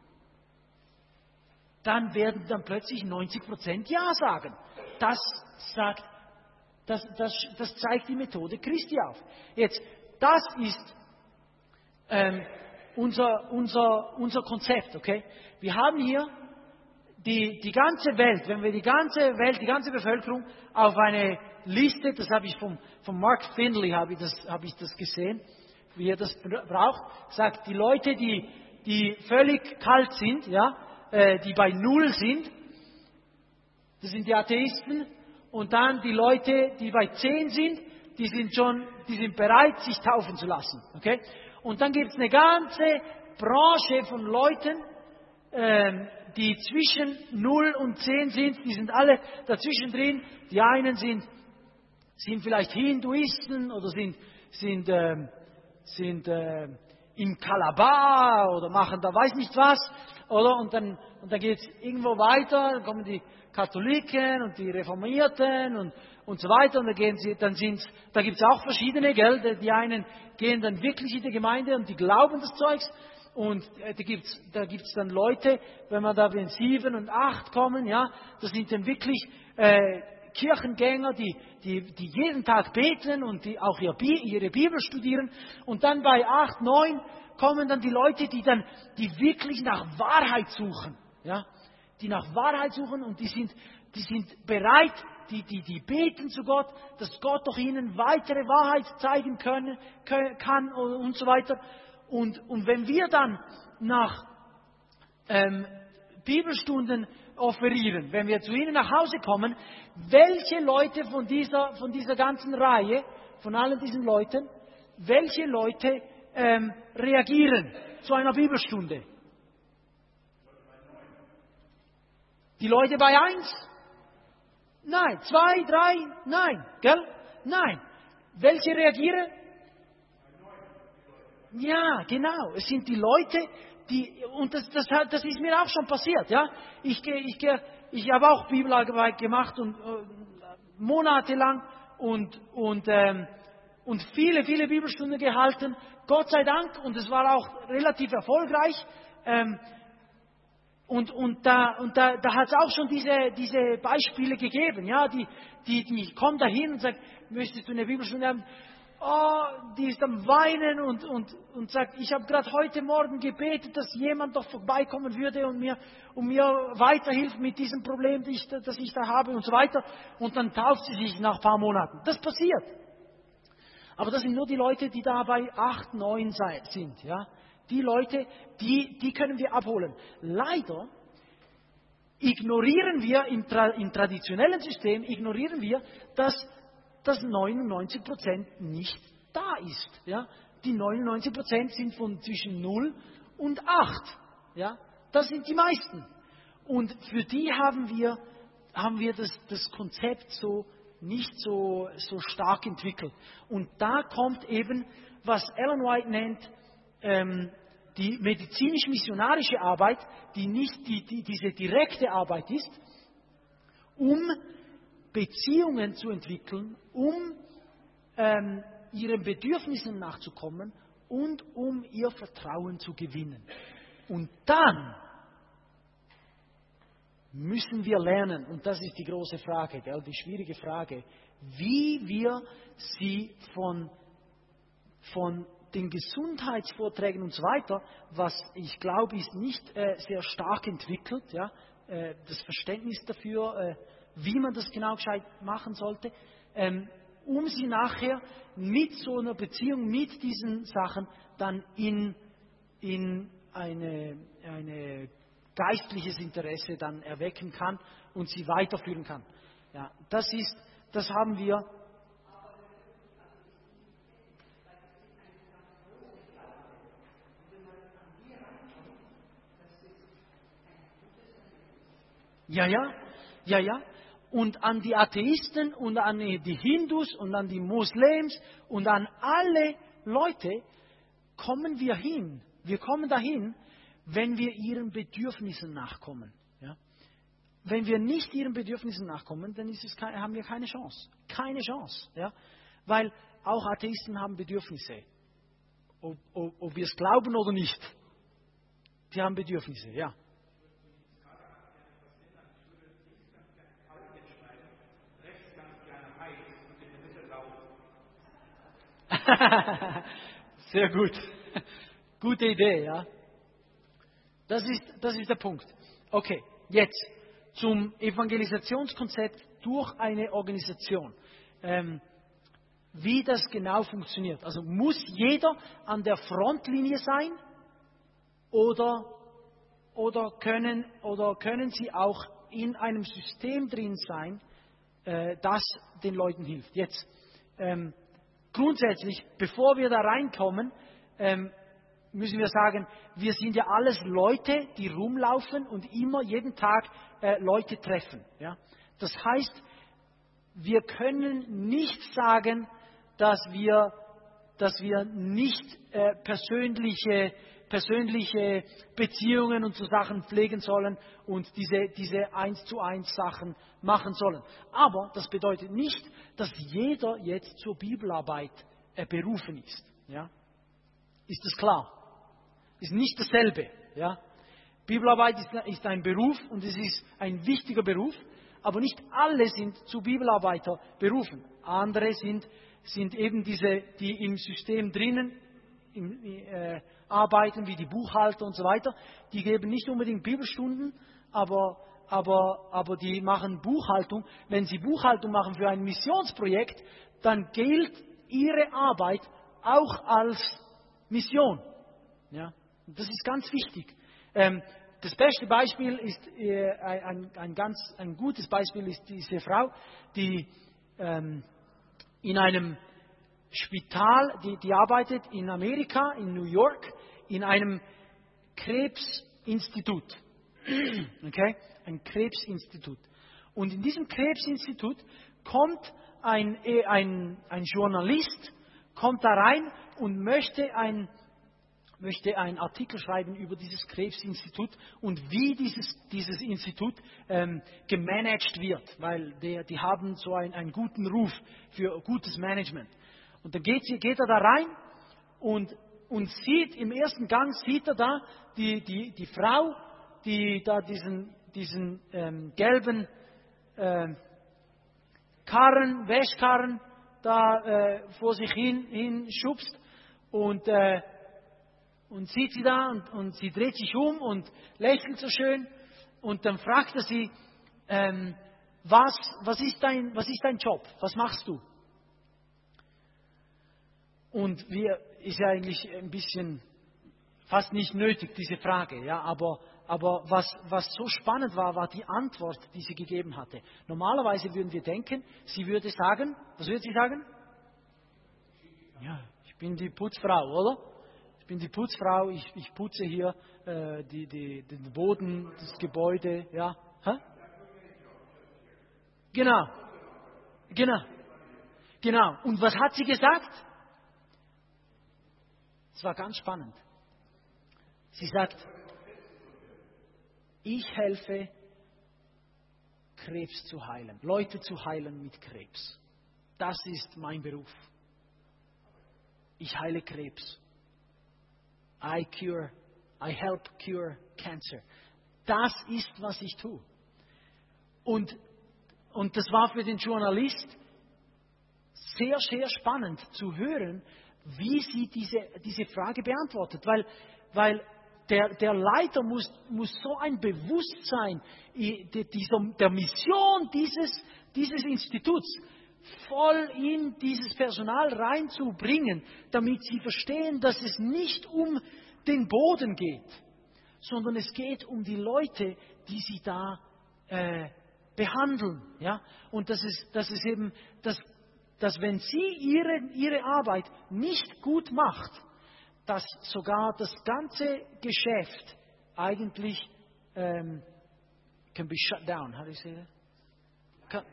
A: dann werden dann plötzlich neunzig Prozent Ja sagen. Das sagt, das, das, das zeigt die Methode Christi auf. Jetzt, das ist ähm, unser, unser, unser Konzept, okay? Wir haben hier die, die ganze Welt, wenn wir die ganze Welt, die ganze Bevölkerung auf eine Liste, das habe ich vom, vom Mark Finley, habe ich, das, habe ich das gesehen, wie er das braucht, sagt, die Leute, die, die völlig kalt sind, ja, äh, die bei Null sind, das sind die Atheisten, und dann die Leute, die bei zehn sind, die sind schon, die sind bereit, sich taufen zu lassen, okay? Und dann gibt es eine ganze Branche von Leuten, ähm, die zwischen null und zehn sind, die sind alle dazwischen drin. Die einen sind, sind vielleicht Hinduisten oder sind, sind, ähm, sind ähm, im Kalabar oder machen da weiß nicht was. Oder? Und dann, und dann geht es irgendwo weiter, dann kommen die Katholiken und die Reformierten und, und so weiter. Und dann, gehen sie, dann sind's, da gibt es auch verschiedene, gell? Die einen gehen dann wirklich in die Gemeinde und die glauben das Zeugs. Und da gibt's, da gibt's dann Leute, wenn man da in sieben und acht kommen, ja, das sind dann wirklich äh, Kirchengänger, die, die, die jeden Tag beten und die auch ihre Bibel studieren. Und dann bei acht, neun kommen dann die Leute, die dann, die wirklich nach Wahrheit suchen, ja, die nach Wahrheit suchen und die sind, die sind bereit, die, die, die beten zu Gott, dass Gott doch ihnen weitere Wahrheit zeigen können, kann und so weiter. Und, und wenn wir dann nach ähm, Bibelstunden offerieren, wenn wir zu ihnen nach Hause kommen, welche Leute von dieser, von dieser ganzen Reihe, von allen diesen Leuten, welche Leute ähm, reagieren zu einer Bibelstunde? Die Leute bei eins? Nein. Zwei, drei? Nein. Gell? Nein. Welche reagieren? Ja, genau. Es sind die Leute, die, und das, das, das ist mir auch schon passiert, ja. Ich gehe, ich gehe, ich habe auch Bibelarbeit gemacht und äh, monatelang und und ähm, und viele, viele Bibelstunden gehalten. Gott sei Dank, und es war auch relativ erfolgreich. Ähm, und und da und da, da hat es auch schon diese diese Beispiele gegeben, ja. Die die die kommen dahin und sagen, möchtest du eine Bibelstunde haben? Oh, die ist am Weinen und, und, und sagt, ich habe gerade heute Morgen gebetet, dass jemand doch vorbeikommen würde und mir, und mir weiterhilft mit diesem Problem, das ich, das ich da habe und so weiter. Und dann tauft sie sich nach ein paar Monaten. Das passiert. Aber das sind nur die Leute, die da bei acht, neun sind. Ja? Die Leute, die, die können wir abholen. Leider ignorieren wir im, tra- im traditionellen System, ignorieren wir, dass dass neunundneunzig Prozent nicht da ist. Ja? Die neunundneunzig Prozent sind von zwischen null und acht. Ja? Das sind die meisten. Und für die haben wir, haben wir das, das Konzept so nicht so, so stark entwickelt. Und da kommt eben, was Ellen White nennt, ähm, die medizinisch-missionarische Arbeit, die nicht die, die, diese direkte Arbeit ist, um Beziehungen zu entwickeln, um ähm, ihren Bedürfnissen nachzukommen und um ihr Vertrauen zu gewinnen. Und dann müssen wir lernen, und das ist die große Frage, gell, die schwierige Frage, wie wir sie von, von den Gesundheitsvorträgen und so weiter, was ich glaube, ist nicht äh, sehr stark entwickelt, ja, äh, das Verständnis dafür, äh, wie man das genau gescheit machen sollte, ähm, um sie nachher mit so einer Beziehung, mit diesen Sachen dann in, in eine, eine geistliches Interesse dann erwecken kann und sie weiterführen kann. Ja, das ist, das haben wir. Ja, ja, ja, ja. Und an die Atheisten und an die Hindus und an die Moslems und an alle Leute kommen wir hin. Wir kommen dahin, wenn wir ihren Bedürfnissen nachkommen. Ja? Wenn wir nicht ihren Bedürfnissen nachkommen, dann ist es, haben wir keine Chance. Keine Chance. Ja? Weil auch Atheisten haben Bedürfnisse. Ob, ob, ob wir es glauben oder nicht. Die haben Bedürfnisse, ja. Sehr gut. Gute Idee, ja. Das ist, das ist der Punkt. Okay, jetzt zum Evangelisationskonzept durch eine Organisation. Ähm, wie das genau funktioniert. Also muss jeder an der Frontlinie sein oder, oder, können, oder können sie auch in einem System drin sein, äh, das den Leuten hilft. Jetzt, ähm, grundsätzlich, bevor wir da reinkommen, ähm, müssen wir sagen, wir sind ja alles Leute, die rumlaufen und immer jeden Tag äh, Leute treffen. Ja? Das heißt, wir können nicht sagen, dass wir, dass wir nicht äh, persönliche, persönliche Beziehungen und so Sachen pflegen sollen und diese, diese eins zu eins Sachen machen sollen. Aber das bedeutet nicht, dass jeder jetzt zur Bibelarbeit äh, berufen ist. Ja? Ist das klar? Ist nicht dasselbe. Ja? Bibelarbeit ist, ist ein Beruf und es ist ein wichtiger Beruf, aber nicht alle sind zu Bibelarbeiter berufen. Andere sind, sind eben diese, die im System drinnen im, äh, arbeiten, wie die Buchhalter und so weiter. Die geben nicht unbedingt Bibelstunden, aber, aber, aber die machen Buchhaltung. Wenn sie Buchhaltung machen für ein Missionsprojekt, dann gilt ihre Arbeit auch als Mission. Ja? Das ist ganz wichtig. Ähm, das beste Beispiel ist, äh, ein, ein ganz ein gutes Beispiel ist diese Frau, die ähm, in einem Spital, die, die arbeitet in Amerika, in New York, in einem Krebsinstitut. Okay? Ein Krebsinstitut. Und in diesem Krebsinstitut kommt ein, ein, ein Journalist, kommt da rein und möchte ein möchte einen Artikel schreiben über dieses Krebsinstitut und wie dieses, dieses Institut ähm, gemanagt wird, weil der, die haben so ein, einen guten Ruf für gutes Management. Und dann geht, geht er da rein und, und sieht, im ersten Gang sieht er da die, die, die Frau, die da diesen, diesen ähm, gelben ähm, Karren, Wäschkarren da äh, vor sich hin, hin schubst und äh, Und sieht sie da und, und sie dreht sich um und lächelt so schön. Und dann fragt er sie, ähm, was, was, ist dein, was ist dein Job? Was machst du? Und wir, ist ja eigentlich ein bisschen fast nicht nötig, diese Frage. Ja, aber aber was, was so spannend war, war die Antwort, die sie gegeben hatte. Normalerweise würden wir denken, sie würde sagen, was würde sie sagen? Ja, ich bin die Putzfrau, oder? Ich bin die Putzfrau, ich, ich putze hier äh, die, die, den Boden, das Gebäude, ja. Hä? Genau, genau, genau. Und was hat sie gesagt? Es war ganz spannend. Sie sagt, ich helfe, Krebs zu heilen, Leute zu heilen mit Krebs. Das ist mein Beruf. Ich heile Krebs. I cure, I help cure cancer. Das ist, was ich tue. Und, und das war für den Journalist sehr, sehr spannend zu hören, wie sie diese, diese Frage beantwortet. Weil, weil der, der Leiter muss, muss so ein Bewusstsein dieser, der Mission dieses, dieses Instituts voll in dieses Personal reinzubringen, damit sie verstehen, dass es nicht um den Boden geht, sondern es geht um die Leute, die sie da äh, behandeln. Ja? Und das ist, das ist eben, dass, dass wenn sie ihre, ihre Arbeit nicht gut macht, dass sogar das ganze Geschäft eigentlich ähm, can be shut down. How do you say that? Kann,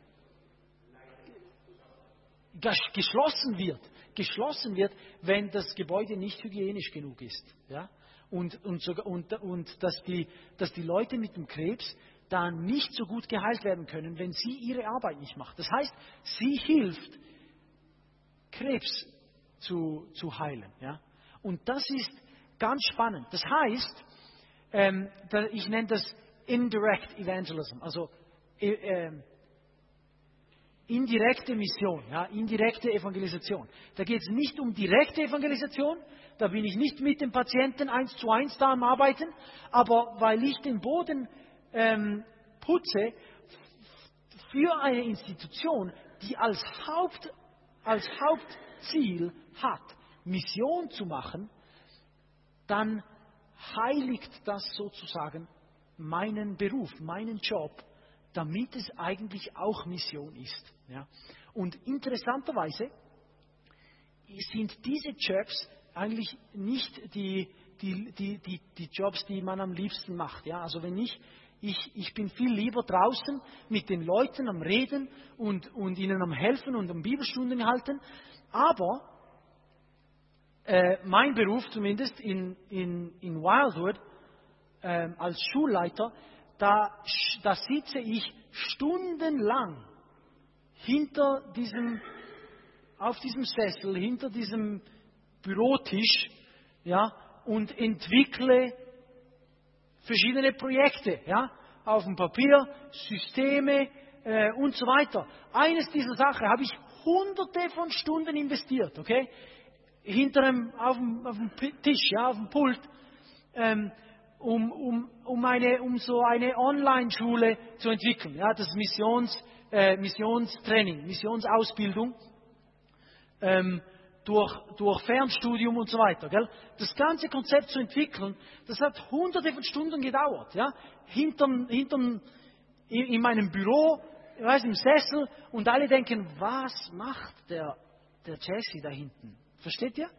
A: geschlossen wird, geschlossen wird, wenn das Gebäude nicht hygienisch genug ist. Ja? Und, und, sogar, und, und dass, die, dass die Leute mit dem Krebs da nicht so gut geheilt werden können, wenn sie ihre Arbeit nicht macht. Das heißt, sie hilft, Krebs zu, zu heilen. Ja? Und das ist ganz spannend. Das heißt, ähm, da, ich nenne das Indirect Evangelism, also äh, äh, indirekte Mission, ja, indirekte Evangelisation. Da geht es nicht um direkte Evangelisation, da bin ich nicht mit dem Patienten eins zu eins da am Arbeiten, aber weil ich den Boden ähm, putze für eine Institution, die als, Haupt, als Hauptziel hat, Mission zu machen, dann heiligt das sozusagen meinen Beruf, meinen Job, damit es eigentlich auch Mission ist. Ja. Und interessanterweise sind diese Jobs eigentlich nicht die, die, die, die, die Jobs, die man am liebsten macht. Ja. Also wenn ich, ich, ich bin viel lieber draußen mit den Leuten am Reden und, und ihnen am Helfen und am Bibelstunden halten, aber äh, mein Beruf zumindest in, in, in Wildwood äh, als Schulleiter, Da, da sitze ich stundenlang hinter diesem, auf diesem Sessel, hinter diesem Bürotisch, ja, und entwickle verschiedene Projekte, ja, auf dem Papier, Systeme äh, und so weiter. Eines dieser Sachen habe ich hunderte von Stunden investiert, okay, hinter dem, auf dem, auf dem Tisch, ja, auf dem Pult. Ähm, Um, um, um, eine, um so eine Online-Schule zu entwickeln. Ja, das Missions, äh, Missionstraining, Missionsausbildung ähm, durch, durch Fernstudium und so weiter. Gell? Das ganze Konzept zu entwickeln, das hat hunderte von Stunden gedauert. Ja? Hinterm, hinterm, in, in meinem Büro, ich weiß, im Sessel, und alle denken, was macht der, der Jesse da hinten? Versteht ihr?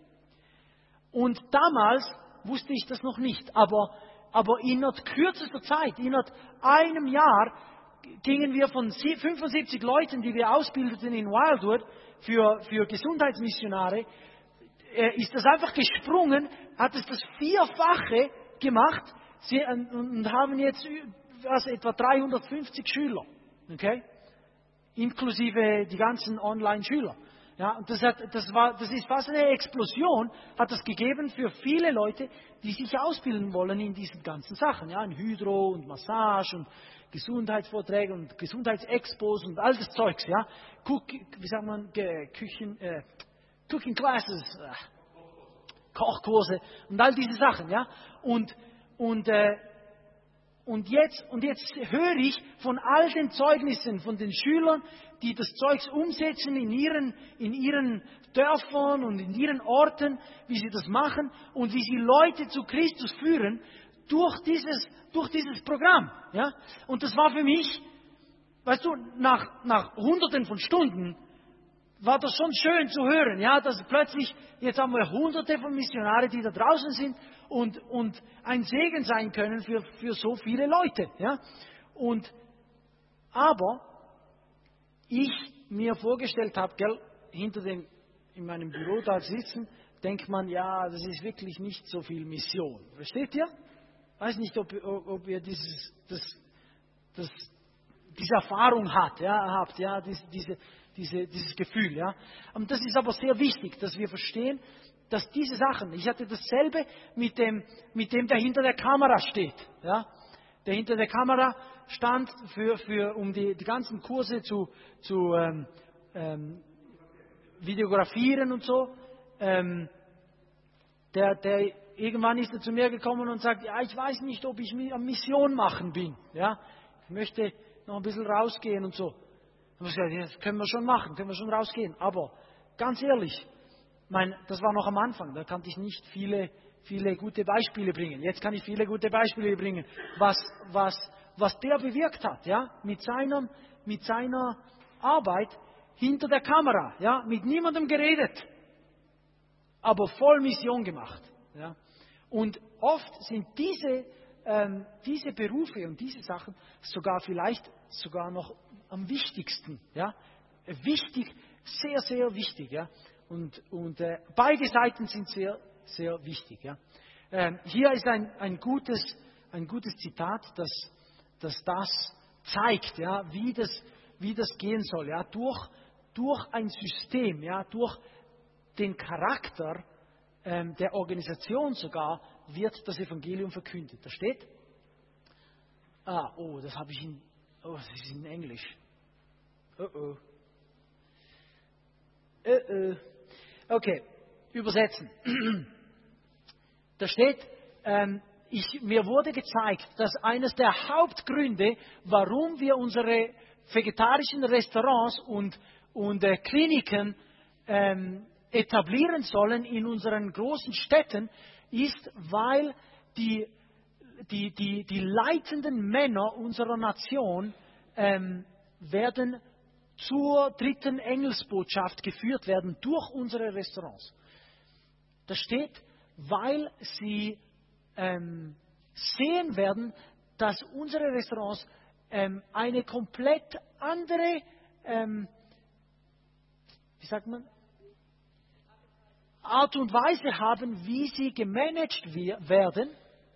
A: Und damals wusste ich das noch nicht, aber Aber innerhalb kürzester Zeit, innerhalb einem Jahr, gingen wir von fünfundsiebzig Leuten, die wir ausbildeten in Wildwood für, für Gesundheitsmissionare, äh, ist das einfach gesprungen, hat es das Vierfache gemacht sie, und, und haben jetzt also etwa dreihundertfünfzig Schüler, okay? Inklusive die ganzen Online-Schüler. Ja, und das, hat, das, war, das ist fast eine Explosion, hat das gegeben für viele Leute, die sich ausbilden wollen in diesen ganzen Sachen. Ja, in Hydro und Massage und Gesundheitsvorträge und Gesundheitsexpos und all das Zeugs. Ja, Cook, wie sagt man, Küchen, äh, Cooking Classes, äh, Kochkurse und all diese Sachen. Ja, und, und äh, Und jetzt, und jetzt höre ich von all den Zeugnissen von den Schülern, die das Zeugs umsetzen in ihren, in ihren Dörfern und in ihren Orten, wie sie das machen und wie sie Leute zu Christus führen durch dieses, durch dieses Programm. Ja? Und das war für mich, weißt du, nach, nach Hunderten von Stunden war das schon schön zu hören, ja, dass plötzlich, jetzt haben wir hunderte von Missionaren, die da draußen sind und, und ein Segen sein können für, für so viele Leute, ja. Und, aber ich mir vorgestellt habe, gell, hinter dem, in meinem Büro da sitzen, denkt man, ja, das ist wirklich nicht so viel Mission. Versteht ihr? Weiß nicht, ob, ob ihr dieses, das, das, diese Erfahrung hat, ja, habt, ja, diese, diese Diese, dieses Gefühl. Ja. Und das ist aber sehr wichtig, dass wir verstehen, dass diese Sachen, ich hatte dasselbe mit dem, mit dem der hinter der Kamera steht. Ja. Der hinter der Kamera stand, für, für, um die, die ganzen Kurse zu, zu ähm, ähm, videografieren und so. Ähm, der, der irgendwann ist er zu mir gekommen und sagt, ja, ich weiß nicht, ob ich am Mission machen bin. Ja. Ich möchte noch ein bisschen rausgehen und so. Und ich gesagt, das können wir schon machen, können wir schon rausgehen. Aber ganz ehrlich, mein, das war noch am Anfang, da konnte ich nicht viele, viele gute Beispiele bringen. Jetzt kann ich viele gute Beispiele bringen, was, was, was der bewirkt hat, ja, mit seinem, mit seiner Arbeit hinter der Kamera, ja, mit niemandem geredet, aber voll Mission gemacht, ja. Und oft sind diese, ähm, diese Berufe und diese Sachen sogar vielleicht sogar noch am wichtigsten, ja, wichtig, sehr, sehr wichtig, ja. Und, und äh, beide Seiten sind sehr, sehr wichtig. Ja. Ähm, hier ist ein, ein, gutes, ein gutes Zitat, das, das das zeigt, ja, wie, das, wie das gehen soll. Ja. Durch, durch ein System, ja, durch den Charakter ähm, der Organisation sogar, wird das Evangelium verkündet. Da steht, ah, oh, das habe ich in, oh, das ist in Englisch. Oh, oh. Oh, oh. Okay, übersetzen. Da steht, ähm, ich, mir wurde gezeigt, dass eines der Hauptgründe, warum wir unsere vegetarischen Restaurants und, und äh, Kliniken ähm, etablieren sollen in unseren großen Städten, ist, weil die, die, die, die leitenden Männer unserer Nation ähm, werden zur dritten Engelsbotschaft geführt werden durch unsere Restaurants. Da steht, weil sie ähm, sehen werden, dass unsere Restaurants ähm, eine komplett andere, ähm, wie sagt man, Art und Weise haben, wie sie gemanagt werden,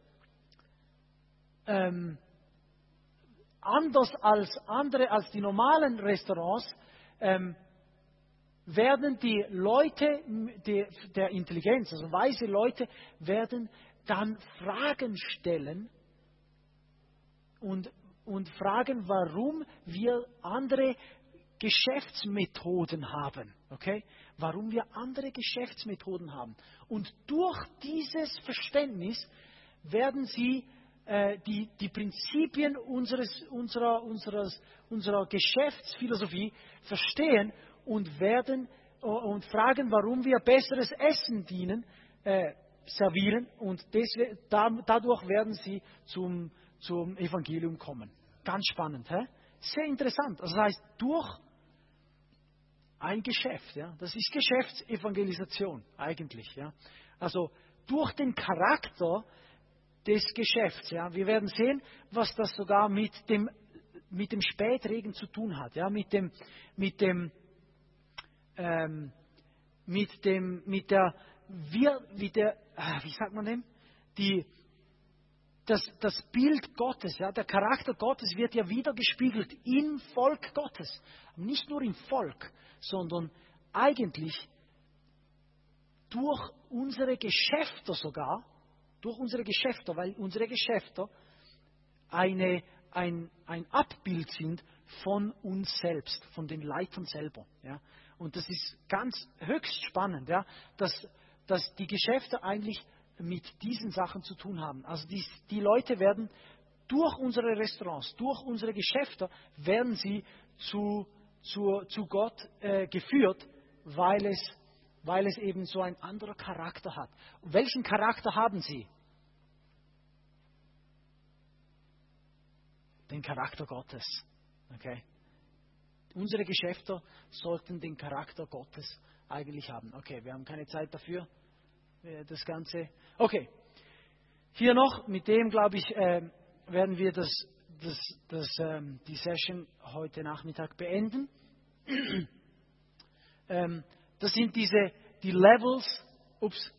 A: ähm, anders als andere, als die normalen Restaurants, ähm, werden die Leute die, der Intelligenz, also weise Leute, werden dann Fragen stellen und, und fragen, warum wir andere Geschäftsmethoden haben. Okay? Warum wir andere Geschäftsmethoden haben. Und durch dieses Verständnis werden sie Die, die Prinzipien unseres, unserer, unseres, unserer Geschäftsphilosophie verstehen und werden und fragen, warum wir besseres Essen dienen, äh, servieren und deswegen, da, dadurch werden sie zum, zum Evangelium kommen. Ganz spannend, hä? Sehr interessant. Also das heißt, durch ein Geschäft, ja, das ist Geschäftsevangelisation eigentlich, ja. Also durch den Charakter des Geschäfts. Ja. Wir werden sehen, was das sogar mit dem, mit dem Spätregen zu tun hat. Ja. Mit dem, mit dem, ähm, mit dem, mit der, wir, mit der, wie sagt man dem? Die, das, das Bild Gottes, ja, der Charakter Gottes wird ja wieder gespiegelt im Volk Gottes. Nicht nur im Volk, sondern eigentlich durch unsere Geschäfte sogar, durch unsere Geschäfte, weil unsere Geschäfte eine, ein, ein Abbild sind von uns selbst, von den Leitern selber. Ja. Und das ist ganz höchst spannend, ja, dass, dass die Geschäfte eigentlich mit diesen Sachen zu tun haben. Also die, die Leute werden durch unsere Restaurants, durch unsere Geschäfte, werden sie zu, zu, zu Gott äh, geführt, weil es weil es eben so ein anderer Charakter hat. Und welchen Charakter haben sie? Den Charakter Gottes. Okay? Unsere Geschäfte sollten den Charakter Gottes eigentlich haben. Okay, wir haben keine Zeit dafür. Das Ganze. Okay. Hier noch, mit dem, glaube ich, äh, werden wir das, das, das, ähm, die Session heute Nachmittag beenden. ähm, Das sind diese, die Levels, ups,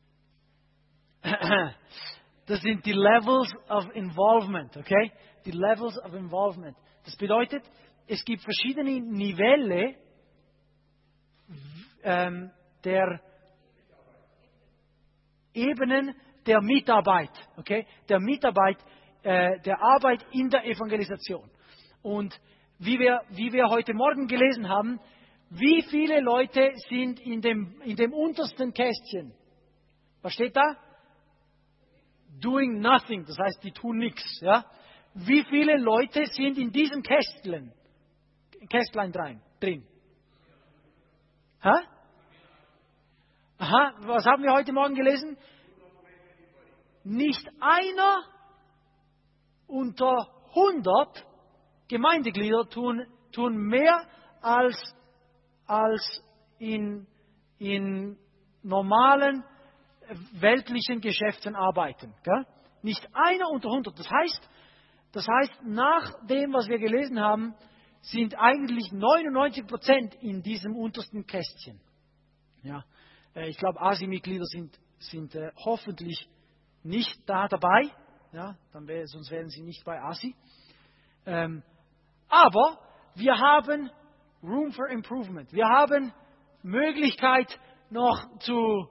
A: das sind die Levels of Involvement, okay? Die Levels of Involvement. Das bedeutet, es gibt verschiedene Nivelle ähm, der Ebenen der Mitarbeit, okay? Der Mitarbeit, äh, der Arbeit in der Evangelisation. Und wie wir, wie wir heute Morgen gelesen haben, wie viele Leute sind in dem, in dem untersten Kästchen? Was steht da? Doing nothing, das heißt, die tun nichts. Ja? Wie viele Leute sind in diesem Kästlein, Kästlein drin? Hä? Aha, was haben wir heute Morgen gelesen? Nicht einer unter hundert Gemeindeglieder tun, tun mehr als, als in, in normalen weltlichen Geschäften arbeiten. Gell? Nicht einer unter hundert. Das heißt, das heißt, nach dem, was wir gelesen haben, sind eigentlich neunundneunzig Prozent in diesem untersten Kästchen. Ja, äh, ich glaube, A S I-Mitglieder sind, sind äh, hoffentlich nicht da dabei. Ja, dann wär, sonst wären sie nicht bei A S I. Ähm, aber wir haben Room for Improvement. Wir haben Möglichkeit noch zu,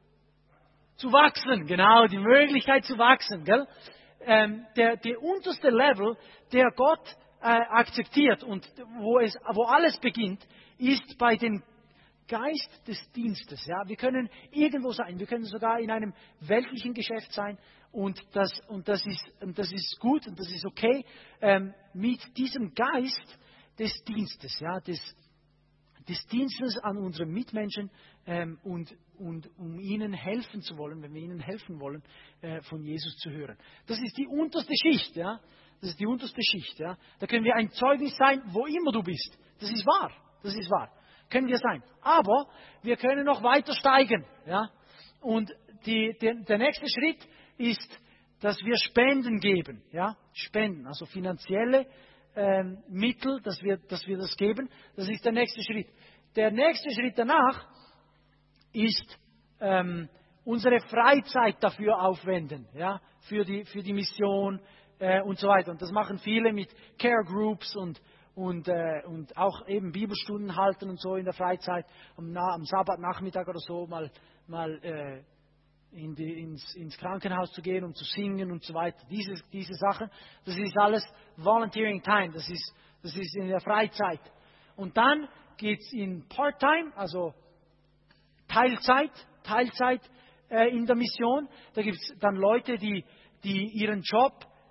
A: zu wachsen. Genau, die Möglichkeit zu wachsen. Gell? Ähm, der, der unterste Level, der Gott äh, akzeptiert und wo, es, wo alles beginnt, ist bei dem Geist des Dienstes. Ja? Wir können irgendwo sein. Wir können sogar in einem weltlichen Geschäft sein. Und das, und das, ist, und das ist gut und das ist okay, ähm, mit diesem Geist des Dienstes, ja, des, des Dienstes an unsere Mitmenschen ähm, und, und um ihnen helfen zu wollen, wenn wir ihnen helfen wollen, äh, von Jesus zu hören. Das ist die unterste Schicht, ja. Das ist die unterste Schicht, ja. Da können wir ein Zeugnis sein, wo immer du bist. Das ist wahr, das ist wahr. Können wir sein. Aber wir können noch weiter steigen, ja. Und die, der, der nächste Schritt ist, dass wir Spenden geben, ja, Spenden, also finanzielle ähm, Mittel, dass wir, dass wir das geben. Das ist der nächste Schritt. Der nächste Schritt danach ist ähm, unsere Freizeit dafür aufwenden, ja, für die für die Mission äh, und so weiter. Und das machen viele mit Care Groups und und äh, und auch eben Bibelstunden halten und so in der Freizeit am, am Sabbatnachmittag oder so mal mal äh, In die, ins, ins Krankenhaus zu gehen, um zu singen und so weiter. Diese, diese Sachen, das ist alles Volunteering Time, das ist, das ist in der Freizeit. Und dann geht es in Part-Time, also Teilzeit, Teilzeit äh, in der Mission. Da gibt es dann Leute, die, die ihren Job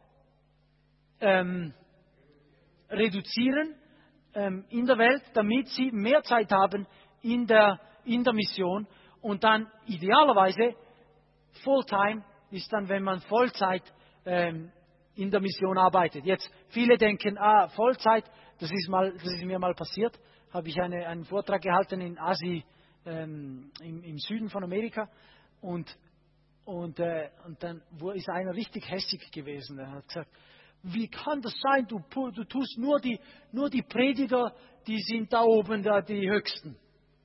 A: ähm, reduzieren ähm, in der Welt, damit sie mehr Zeit haben in der, in der Mission und dann idealerweise Fulltime ist dann, wenn man Vollzeit ähm, in der Mission arbeitet. Jetzt, viele denken, ah, Vollzeit, das ist, mal, das ist mir mal passiert. Habe ich eine, einen Vortrag gehalten in Asi, ähm, im, im Süden von Amerika. Und, und, äh, und dann wo ist einer richtig hässig gewesen. Er hat gesagt, wie kann das sein, du, du tust nur die, nur die Prediger, die sind da oben, da die Höchsten.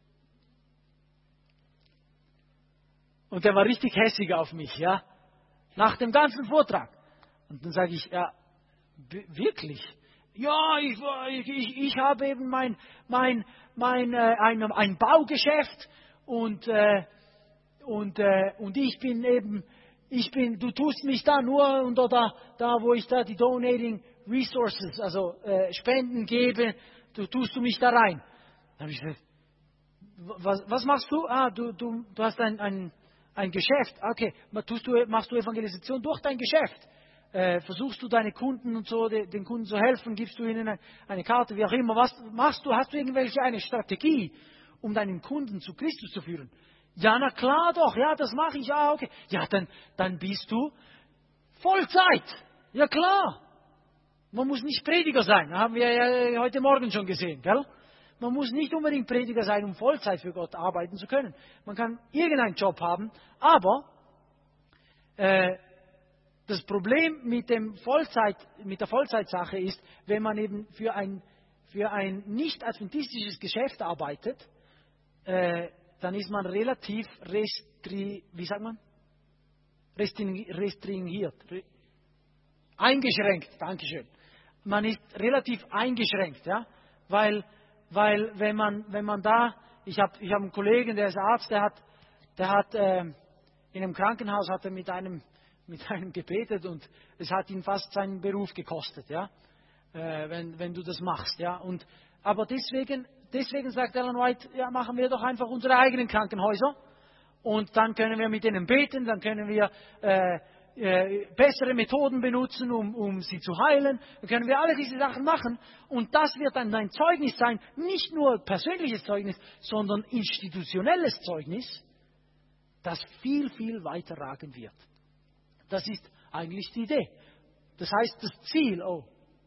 A: Und der war richtig hässig auf mich, ja, nach dem ganzen Vortrag. Und dann sage ich, ja, wirklich? Ja, ich, ich, ich habe eben mein, mein, mein, äh, ein, ein Baugeschäft und, äh, und, äh, und ich bin eben, ich bin, du tust mich da nur unter da, da wo ich da die Donating Resources, also äh, Spenden gebe, du tust du mich da rein. Dann habe ich gesagt, was, was machst du? Ah, du, du, du hast ein, ein Ein Geschäft, okay, tust du, machst du Evangelisation durch dein Geschäft? Äh, versuchst du deine Kunden und so, de, den Kunden zu helfen? Gibst du ihnen eine, eine Karte, wie auch immer? Was machst du? Hast du irgendwelche eine Strategie, um deinen Kunden zu Christus zu führen? Ja, na klar doch, ja, das mache ich, ah, okay. Ja, dann, dann bist du Vollzeit. Ja, klar. Man muss nicht Prediger sein, haben wir ja heute Morgen schon gesehen, gell? Man muss nicht unbedingt Prediger sein, um Vollzeit für Gott arbeiten zu können. Man kann irgendeinen Job haben, aber äh, das Problem mit, dem Vollzeit, mit der Vollzeitsache ist, wenn man eben für ein, für ein nicht-adventistisches Geschäft arbeitet, äh, dann ist man relativ restri, wie sagt man? Restringiert. Eingeschränkt, Dankeschön. Man ist relativ eingeschränkt, ja, weil Weil wenn man, wenn man da, ich habe ich hab einen Kollegen, der ist Arzt, der hat, der hat äh, in einem Krankenhaus hat er mit einem, mit einem gebetet und es hat ihn fast seinen Beruf gekostet, ja, äh, wenn, wenn du das machst, ja. Und, aber deswegen, deswegen sagt Ellen White, ja, machen wir doch einfach unsere eigenen Krankenhäuser und dann können wir mit denen beten, dann können wir äh, Äh, bessere Methoden benutzen, um, um sie zu heilen. Dann können wir alle diese Sachen machen. Und das wird dann ein Zeugnis sein, nicht nur persönliches Zeugnis, sondern institutionelles Zeugnis, das viel, viel weiter ragen wird. Das ist eigentlich die Idee. Das heißt, das Ziel, oh,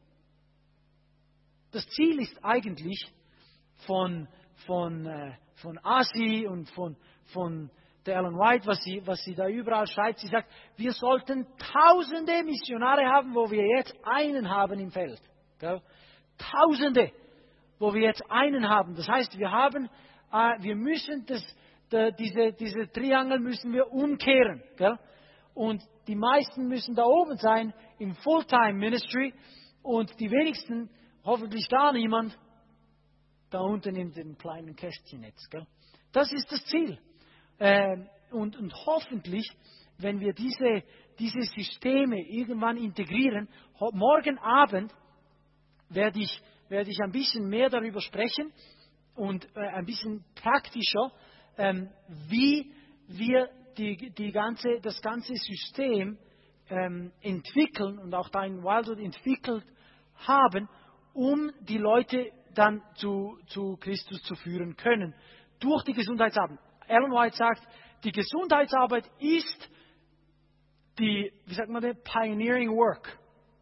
A: das Ziel ist eigentlich von, von, äh, von A S I und von, von der Ellen White, was sie, was sie da überall schreibt. Sie sagt, wir sollten tausende Missionare haben, wo wir jetzt einen haben im Feld. Gell? Tausende, wo wir jetzt einen haben. Das heißt, wir haben, äh, wir müssen das, de, diese, diese Triangel müssen wir umkehren. Gell? Und die meisten müssen da oben sein im Fulltime Ministry und die wenigsten, hoffentlich gar niemand, da unten in dem kleinen Kästchen jetzt. Gell? Das ist das Ziel. Ähm, und, und hoffentlich, wenn wir diese, diese Systeme irgendwann integrieren, ho- morgen Abend werde ich, werde ich ein bisschen mehr darüber sprechen und äh, ein bisschen praktischer, ähm, wie wir die, die ganze, das ganze System ähm, entwickeln und auch da in Wildwood entwickelt haben, um die Leute dann zu, zu Christus zu führen können. Durch die Gesundheitsarbeit. Ellen White sagt, die Gesundheitsarbeit ist die, wie sagt man das, Pioneering Work.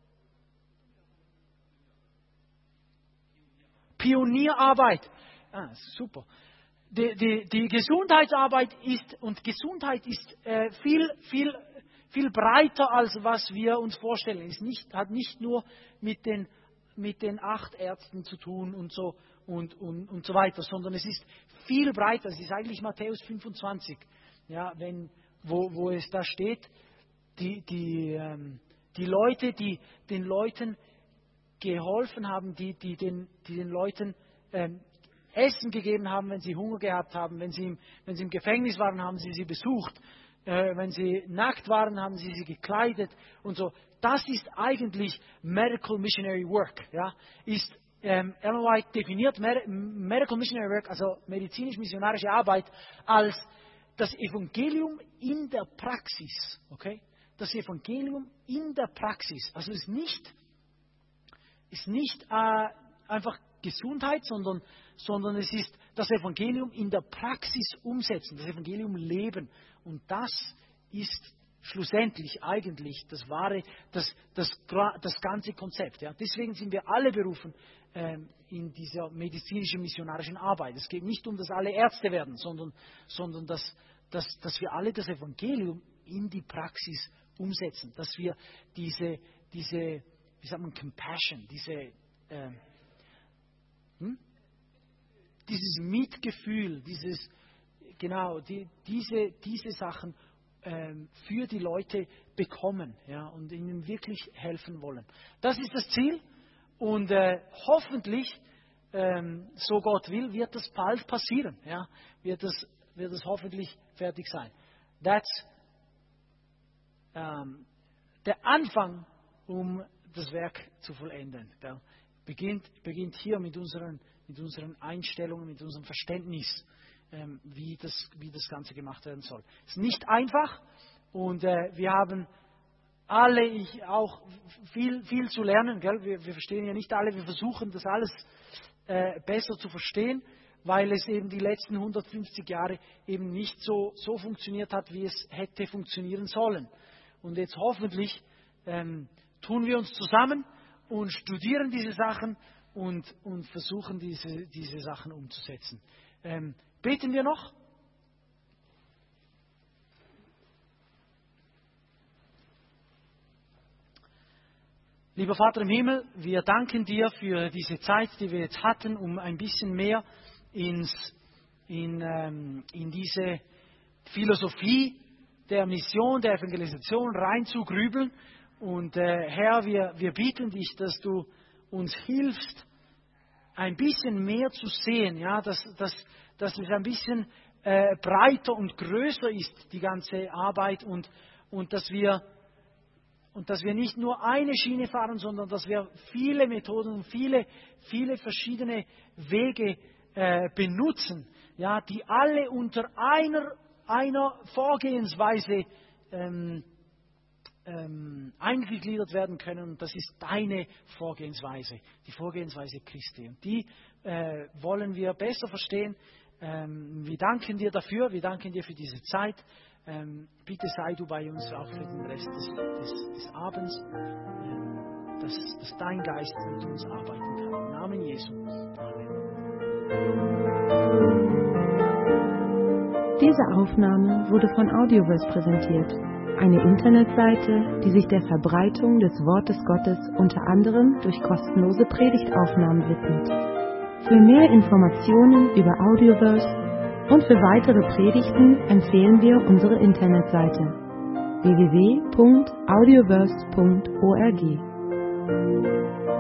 A: Pionierarbeit. Ah, super. Die, die, die Gesundheitsarbeit ist, und Gesundheit ist äh, viel, viel, viel breiter, als was wir uns vorstellen. Es nicht, hat nicht nur mit den, mit den acht Ärzten zu tun und so, und, und, und so weiter, sondern es ist viel breiter. Es ist eigentlich Matthäus fünfundzwanzig, ja, wenn, wo, wo es da steht, die, die, ähm, die Leute, die den Leuten geholfen haben, die, die, den, die den Leuten ähm, Essen gegeben haben, wenn sie Hunger gehabt haben, wenn sie im, wenn sie im Gefängnis waren, haben sie sie besucht, äh, wenn sie nackt waren, haben sie sie gekleidet und so. Das ist eigentlich Medical Missionary Work. Ja? Ist, ähm, Ellen White definiert Mer- Medical Missionary Work, also medizinisch-missionarische Arbeit, als das Evangelium in der Praxis. Okay? Das Evangelium in der Praxis. Also es ist nicht ist nicht äh, einfach Gesundheit, sondern, sondern es ist das Evangelium in der Praxis umsetzen, das Evangelium leben. Und das ist schlussendlich eigentlich das wahre, das, das, das ganze Konzept. Ja. Deswegen sind wir alle berufen ähm, in dieser medizinischen, missionarischen Arbeit. Es geht nicht um, dass alle Ärzte werden, sondern, sondern dass, dass, dass wir alle das Evangelium in die Praxis umsetzen, dass wir diese, diese wie sagt man, Compassion, diese, äh, hm? dieses Mitgefühl, dieses, genau, die, diese, diese Sachen ähm, für die Leute bekommen, ja, und ihnen wirklich helfen wollen. Das ist das Ziel und äh, hoffentlich, ähm, so Gott will, wird das bald passieren, ja, wird das, wird das hoffentlich fertig sein. That's ähm, der Anfang, um das Werk zu vollenden. Gell? Beginnt, beginnt hier mit unseren, mit unseren Einstellungen, mit unserem Verständnis, ähm, wie, das, wie das Ganze gemacht werden soll. Es ist nicht einfach und äh, wir haben alle, ich auch, viel, viel zu lernen. Gell? Wir, wir verstehen ja nicht alle, wir versuchen das alles äh, besser zu verstehen, weil es eben die letzten hundertfünfzig Jahre eben nicht so, so funktioniert hat, wie es hätte funktionieren sollen. Und jetzt hoffentlich ähm, tun wir uns zusammen und studieren diese Sachen und, und versuchen, diese, diese Sachen umzusetzen. Ähm, beten wir noch? Lieber Vater im Himmel, wir danken dir für diese Zeit, die wir jetzt hatten, um ein bisschen mehr ins, in, ähm, in diese Philosophie der Mission, der Evangelisation reinzugrübeln. Und äh, Herr, wir, wir bitten dich, dass du uns hilfst, ein bisschen mehr zu sehen, ja, dass, dass, dass es ein bisschen äh, breiter und größer ist, die ganze Arbeit, und, und, dass wir, und dass wir nicht nur eine Schiene fahren, sondern dass wir viele Methoden und viele, viele verschiedene Wege äh, benutzen, ja, die alle unter einer, einer Vorgehensweise ähm, Ähm, eingegliedert werden können, und das ist deine Vorgehensweise, die Vorgehensweise Christi. Und die äh, wollen wir besser verstehen, Ähm, wir danken dir dafür, wir danken dir für diese Zeit. Ähm, bitte sei du bei uns auch für den Rest des, des, des Abends, ähm, dass, dass dein Geist mit uns arbeiten kann. Im Namen Jesu. Amen.
C: Diese Aufnahme wurde von Audioverse präsentiert, eine Internetseite, die sich der Verbreitung des Wortes Gottes unter anderem durch kostenlose Predigtaufnahmen widmet. Für mehr Informationen über Audioverse und für weitere Predigten empfehlen wir unsere Internetseite w w w punkt audioverse punkt org.